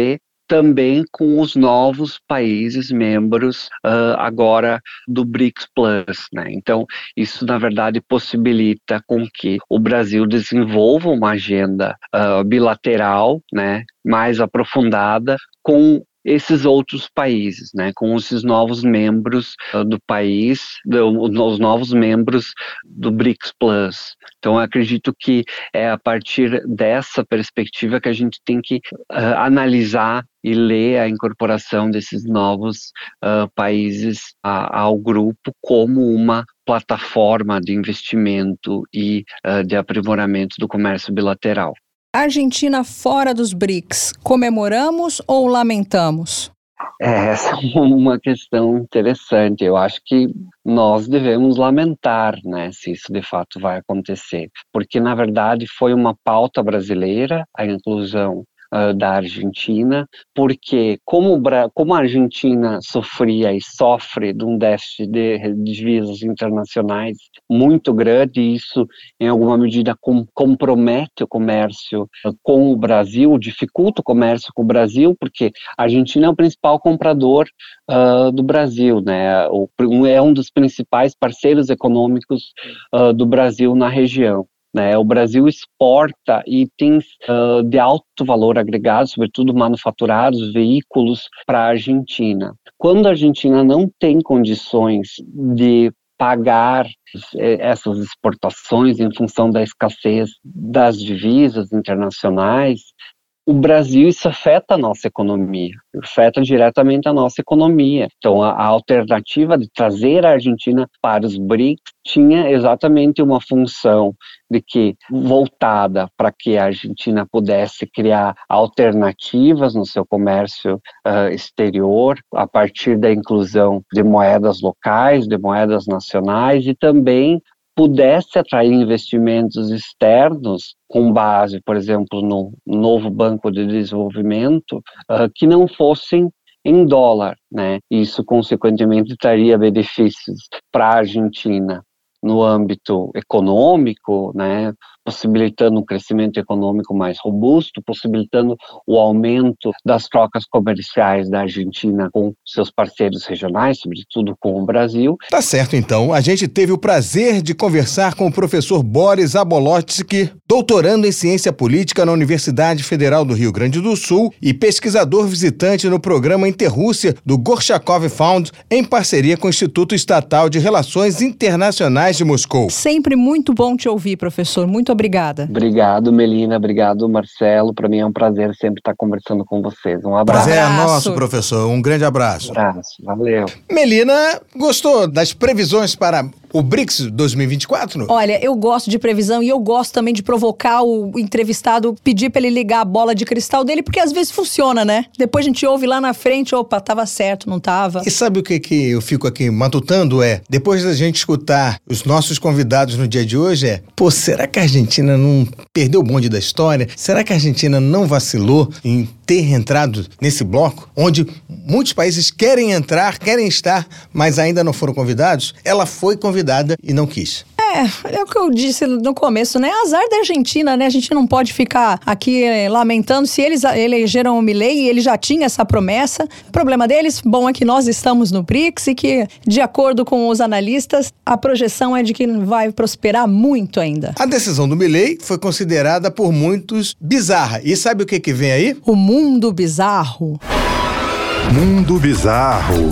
também com os novos países membros uh, agora do BRICS Plus, né? Então, isso, na verdade, possibilita com que o Brasil desenvolva uma agenda uh, bilateral, né, mais aprofundada com esses outros países, né, com esses novos membros uh, do país, do, os novos membros do BRICS Plus. Então, eu acredito que é a partir dessa perspectiva que a gente tem que uh, analisar e ler a incorporação desses novos uh, países a, ao grupo como uma plataforma de investimento e uh, de aprimoramento do comércio bilateral. Argentina fora dos BRICS, comemoramos ou lamentamos? É, essa é uma questão interessante. Eu acho que nós devemos lamentar, né, se isso de fato vai acontecer, porque na verdade foi uma pauta brasileira a inclusão Uh, da Argentina, porque como, como a Argentina sofria e sofre de um déficit de divisas internacionais muito grande, isso em alguma medida com, compromete o comércio uh, com o Brasil, dificulta o comércio com o Brasil, porque a Argentina é o principal comprador uh, do Brasil, né? O, é um dos principais parceiros econômicos uh, do Brasil na região. Né, o Brasil exporta itens uh, de alto valor agregado, sobretudo manufaturados, veículos, para a Argentina. Quando a Argentina não tem condições de pagar essas exportações em função da escassez das divisas internacionais, o Brasil, isso afeta a nossa economia, afeta diretamente a nossa economia. Então, a, a alternativa de trazer a Argentina para os BRICS tinha exatamente uma função de que, voltada para que a Argentina pudesse criar alternativas no seu comércio uh, exterior, a partir da inclusão de moedas locais, de moedas nacionais, e também pudesse atrair investimentos externos com base, por exemplo, no novo Banco de Desenvolvimento, uh, que não fossem em dólar, né? Isso, consequentemente, traria benefícios para a Argentina no âmbito econômico, né, possibilitando um crescimento econômico mais robusto, possibilitando o aumento das trocas comerciais da Argentina com seus parceiros regionais, sobretudo com o Brasil. Tá certo, então. A gente teve o prazer de conversar com o professor Boris Zabolotsky, doutorando em Ciência Política na Universidade Federal do Rio Grande do Sul e pesquisador visitante no programa Interrússia do Gorchakov Fund, em parceria com o Instituto Estatal de Relações Internacionais de Moscou. Sempre muito bom te ouvir, professor. Muito obrigada. Obrigado, Melina. Obrigado, Marcelo. Para mim é um prazer sempre estar conversando com vocês. Um abraço. Prazer é nosso, professor. Um grande abraço. Um abraço. Valeu. Melina, gostou das previsões para o BRICS dois mil e vinte e quatro? Olha, eu gosto de previsão e eu gosto também de provocar o entrevistado, pedir pra ele ligar a bola de cristal dele, porque às vezes funciona, né? Depois a gente ouve lá na frente, opa, tava certo, não tava. E sabe o que, que eu fico aqui matutando? É, depois da gente escutar os nossos convidados no dia de hoje, é, pô, será que a Argentina não perdeu o bonde da história? Será que a Argentina não vacilou em ter entrado nesse bloco, onde muitos países querem entrar, querem estar, mas ainda não foram convidados? Ela foi convidada e não quis. É, é o que eu disse no começo, né? Azar da Argentina, né? A gente não pode ficar aqui eh, lamentando se eles elegeram o Milei e ele já tinha essa promessa. O problema deles, bom, é que nós estamos no BRICS e que, de acordo com os analistas, a projeção é de que vai prosperar muito ainda. A decisão do Milei foi considerada por muitos bizarra. E sabe o que que vem aí? O mundo bizarro. Mundo bizarro.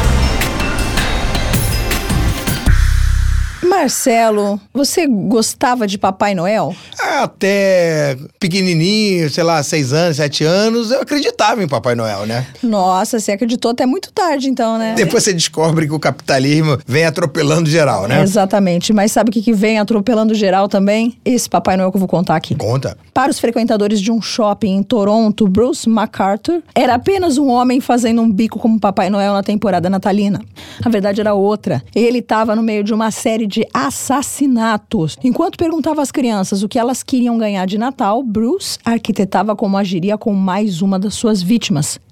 Marcelo, você gostava de Papai Noel? Até pequenininho, sei lá, seis anos, sete anos, eu acreditava em Papai Noel, né? Nossa, você acreditou até muito tarde, então, né? Depois você descobre que o capitalismo vem atropelando geral, né? Exatamente, mas sabe o que, que vem atropelando geral também? Esse Papai Noel que eu vou contar aqui. Conta. Para os frequentadores de um shopping em Toronto, Bruce MacArthur era apenas um homem fazendo um bico como Papai Noel na temporada natalina. A verdade era outra. Ele estava no meio de uma série de assassinatos. Enquanto perguntava às crianças o que elas queriam ganhar de Natal, Bruce arquitetava como agiria com mais uma das suas vítimas.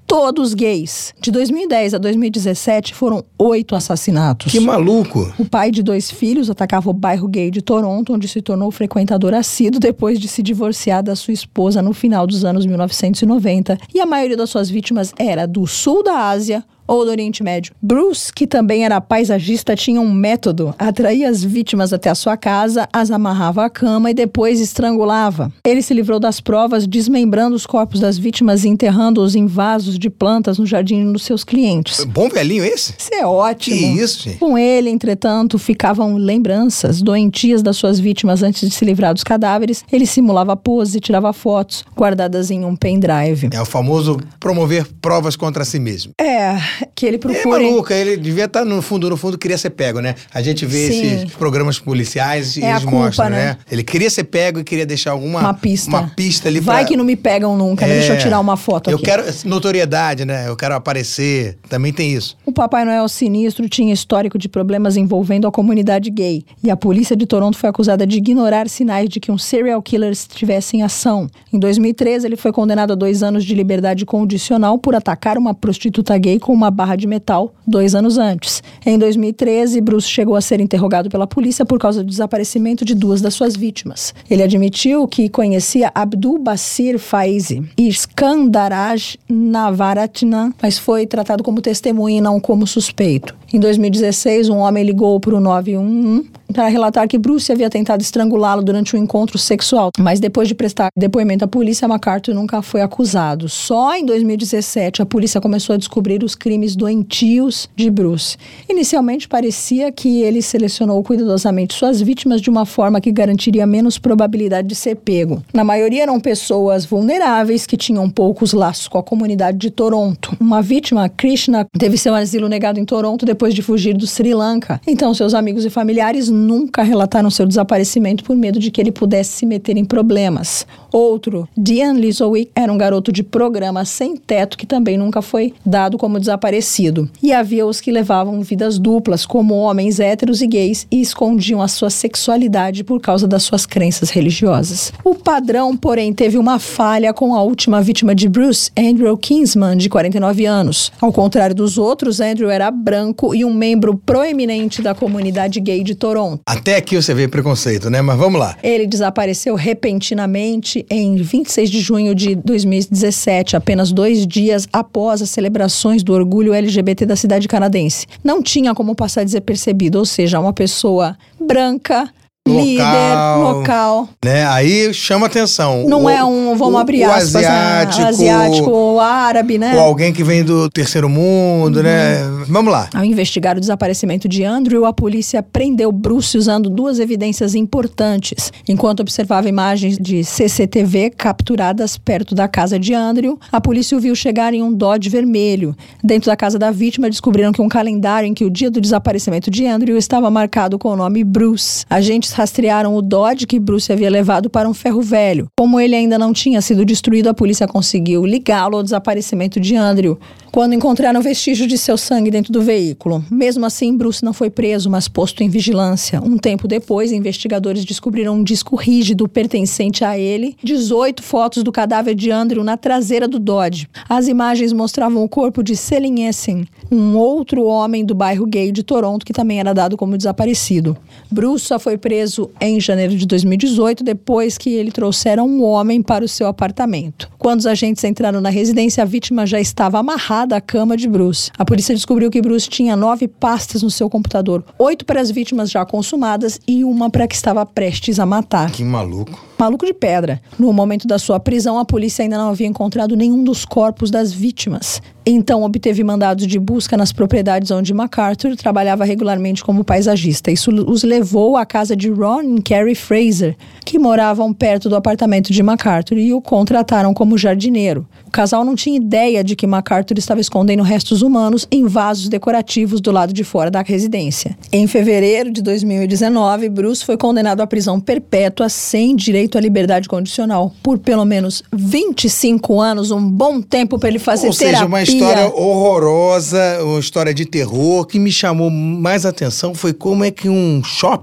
todos gays. De dois mil e dez a dois mil e dezessete foram oito assassinatos. Que maluco! O pai de dois filhos atacava o bairro gay de Toronto, onde se tornou frequentador assíduo depois de se divorciar da sua esposa no final dos anos mil novecentos e noventa. E a maioria das suas vítimas era do sul da Ásia ou do Oriente Médio. Bruce, que também era paisagista, tinha um método. Atraía as vítimas até a sua casa, as amarrava à cama e depois estrangulava. Ele se livrou das provas, desmembrando os corpos das vítimas e enterrando-os em vasos de plantas no jardim dos seus clientes. Bom velhinho esse? Isso é ótimo. Que isso, gente? Com ele, entretanto, ficavam lembranças doentias das suas vítimas antes de se livrar dos cadáveres. Ele simulava poses e tirava fotos, guardadas em um pendrive. É o famoso promover provas contra si mesmo. É... que ele procura. É maluca, ele devia estar no fundo, no fundo queria ser pego, né? A gente vê Sim. esses programas policiais e É eles a culpa, mostram, né? né? Ele queria ser pego e queria deixar alguma Uma pista. uma pista ali Vai pra... que não me pegam nunca, né? É, Deixa eu tirar uma foto eu aqui. quero notoriedade, né? Eu quero aparecer. Também tem isso. O Papai Noel sinistro tinha histórico de problemas envolvendo a comunidade gay. E a polícia de Toronto foi acusada de ignorar sinais de que um serial killer estivesse em ação. Em dois mil e treze, ele foi condenado a dois anos de liberdade condicional por atacar uma prostituta gay com uma barra de metal dois anos antes. Em dois mil e treze, Bruce chegou a ser interrogado pela polícia por causa do desaparecimento de duas das suas vítimas. Ele admitiu que conhecia Abdul Basir Faizi e Skandaraj Navaratnam, mas foi tratado como testemunha e não como suspeito. Em dois mil e dezesseis, um homem ligou para o nove um um para relatar que Bruce havia tentado estrangulá-lo durante um encontro sexual. Mas depois de prestar depoimento à polícia, MacArthur nunca foi acusado. Só em dois mil e dezessete, a polícia começou a descobrir os crimes doentios de Bruce. Inicialmente, parecia que ele selecionou cuidadosamente suas vítimas de uma forma que garantiria menos probabilidade de ser pego. Na maioria eram pessoas vulneráveis que tinham poucos laços com a comunidade de Toronto. Uma vítima, Krishna, teve seu asilo negado em Toronto depois de fugir do Sri Lanka. Então, seus amigos e familiares nunca relataram seu desaparecimento por medo de que ele pudesse se meter em problemas. Outro, Dian Lizowick, era um garoto de programa sem teto que também nunca foi dado como desaparecido. E havia os que levavam vidas duplas, como homens héteros e gays, e escondiam a sua sexualidade por causa das suas crenças religiosas. O padrão, porém, teve uma falha com a última vítima de Bruce, Andrew Kinsman, de quarenta e nove anos. Ao contrário dos outros, Andrew era branco e um membro proeminente da comunidade gay de Toronto. Até aqui você vê preconceito, né? Mas vamos lá. Ele desapareceu repentinamente em vinte e seis de junho de dois mil e dezessete, apenas dois dias após as celebrações do orgulho L G B T da cidade canadense. Não tinha como passar desapercebido, ou seja, uma pessoa branca, Local, líder, local. Né? Aí chama atenção. Não o, é um, vamos o, abrir o aspas, asiático, né? asiático ou árabe, né? Ou alguém que vem do terceiro mundo, uhum. né? Vamos lá. Ao investigar o desaparecimento de Andrew, a polícia prendeu Bruce usando duas evidências importantes. Enquanto observava imagens de C C T V capturadas perto da casa de Andrew, a polícia o viu chegar em um Dodge vermelho. Dentro da casa da vítima, descobriram que um calendário em que o dia do desaparecimento de Andrew estava marcado com o nome Bruce. Agentes rastrearam o Dodge que Bruce havia levado para um ferro velho. Como ele ainda não tinha sido destruído, a polícia conseguiu ligá-lo ao desaparecimento de Andrew, quando encontraram vestígios de seu sangue dentro do veículo. Mesmo assim, Bruce não foi preso, mas posto em vigilância. Um tempo depois, investigadores descobriram um disco rígido pertencente a ele, dezoito fotos do cadáver de Andrew na traseira do Dodge. As imagens mostravam o corpo de Selin Essen, um outro homem do bairro gay de Toronto que também era dado como desaparecido. Bruce só foi preso em janeiro de dois mil e dezoito, depois que ele trouxera um homem para o seu apartamento. Quando os agentes entraram na residência, a vítima já estava amarrada à cama de Bruce. A polícia descobriu que Bruce tinha nove pastas no seu computador, oito para as vítimas já consumadas e uma para a que estava prestes a matar. Que maluco. Maluco de pedra. No momento da sua prisão, a polícia ainda não havia encontrado nenhum dos corpos das vítimas. Então, obteve mandados de busca nas propriedades onde MacArthur trabalhava regularmente como paisagista. Isso os levou à casa de Ron e Carrie Fraser, que moravam perto do apartamento de MacArthur e o contrataram como jardineiro. O casal não tinha ideia de que MacArthur estava escondendo restos humanos em vasos decorativos do lado de fora da residência. Em fevereiro de dois mil e dezenove, Bruce foi condenado à prisão perpétua sem direito à liberdade condicional por pelo menos vinte e cinco anos, um bom tempo para ele fazer Ou seja, terapia. uma história horrorosa, uma história de terror. O que me chamou mais atenção foi como é que um shopping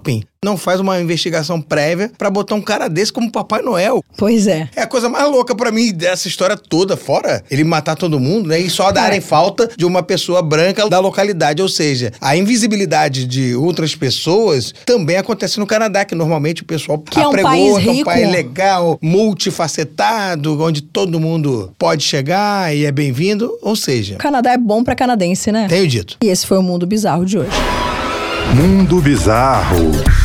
não faz uma investigação prévia pra botar um cara desse como Papai Noel? Pois é. É a coisa mais louca pra mim dessa história toda, fora ele matar todo mundo, né? E só darem falta de uma pessoa branca da localidade. Ou seja, a invisibilidade de outras pessoas também acontece no Canadá, que normalmente o pessoal que é um apregou, país que é um rico, país legal, multifacetado, onde todo mundo pode chegar e é bem-vindo. Ou seja, O Canadá é bom pra canadense, né? tenho dito. E esse foi o Mundo Bizarro de hoje. Mundo Bizarro.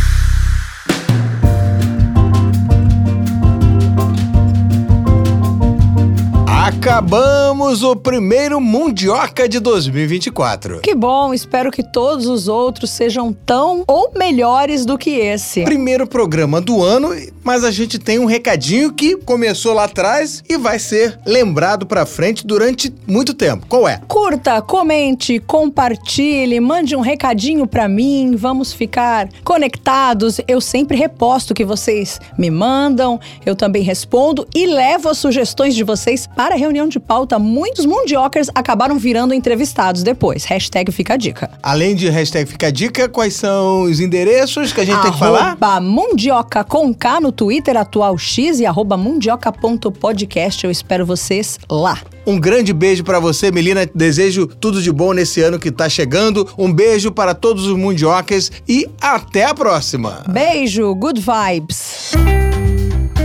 Acabamos o primeiro Mundioca de dois mil e vinte e quatro. Que bom, espero que todos os outros sejam tão ou melhores do que esse. Primeiro programa do ano, mas a gente tem um recadinho que começou lá atrás e vai ser lembrado pra frente durante muito tempo. Qual é? Curta, comente, compartilhe, mande um recadinho pra mim, vamos ficar conectados. Eu sempre reposto o que vocês me mandam, eu também respondo e levo as sugestões de vocês para a reunião de pauta. Muitos mundiocas acabaram virando entrevistados depois. Hashtag fica a dica. Além de hashtag fica a dica, quais são os endereços que a gente tem que falar? Arroba Mundioca com K no Twitter, atual X, e arroba mundioca ponto podcast. Eu espero vocês lá. Um grande beijo pra você, Melina. Desejo tudo de bom nesse ano que tá chegando. Um beijo para todos os mundiocas e até a próxima. Beijo, good vibes.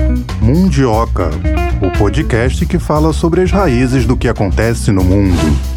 Mundioca, o podcast que fala sobre as raízes do que acontece no mundo.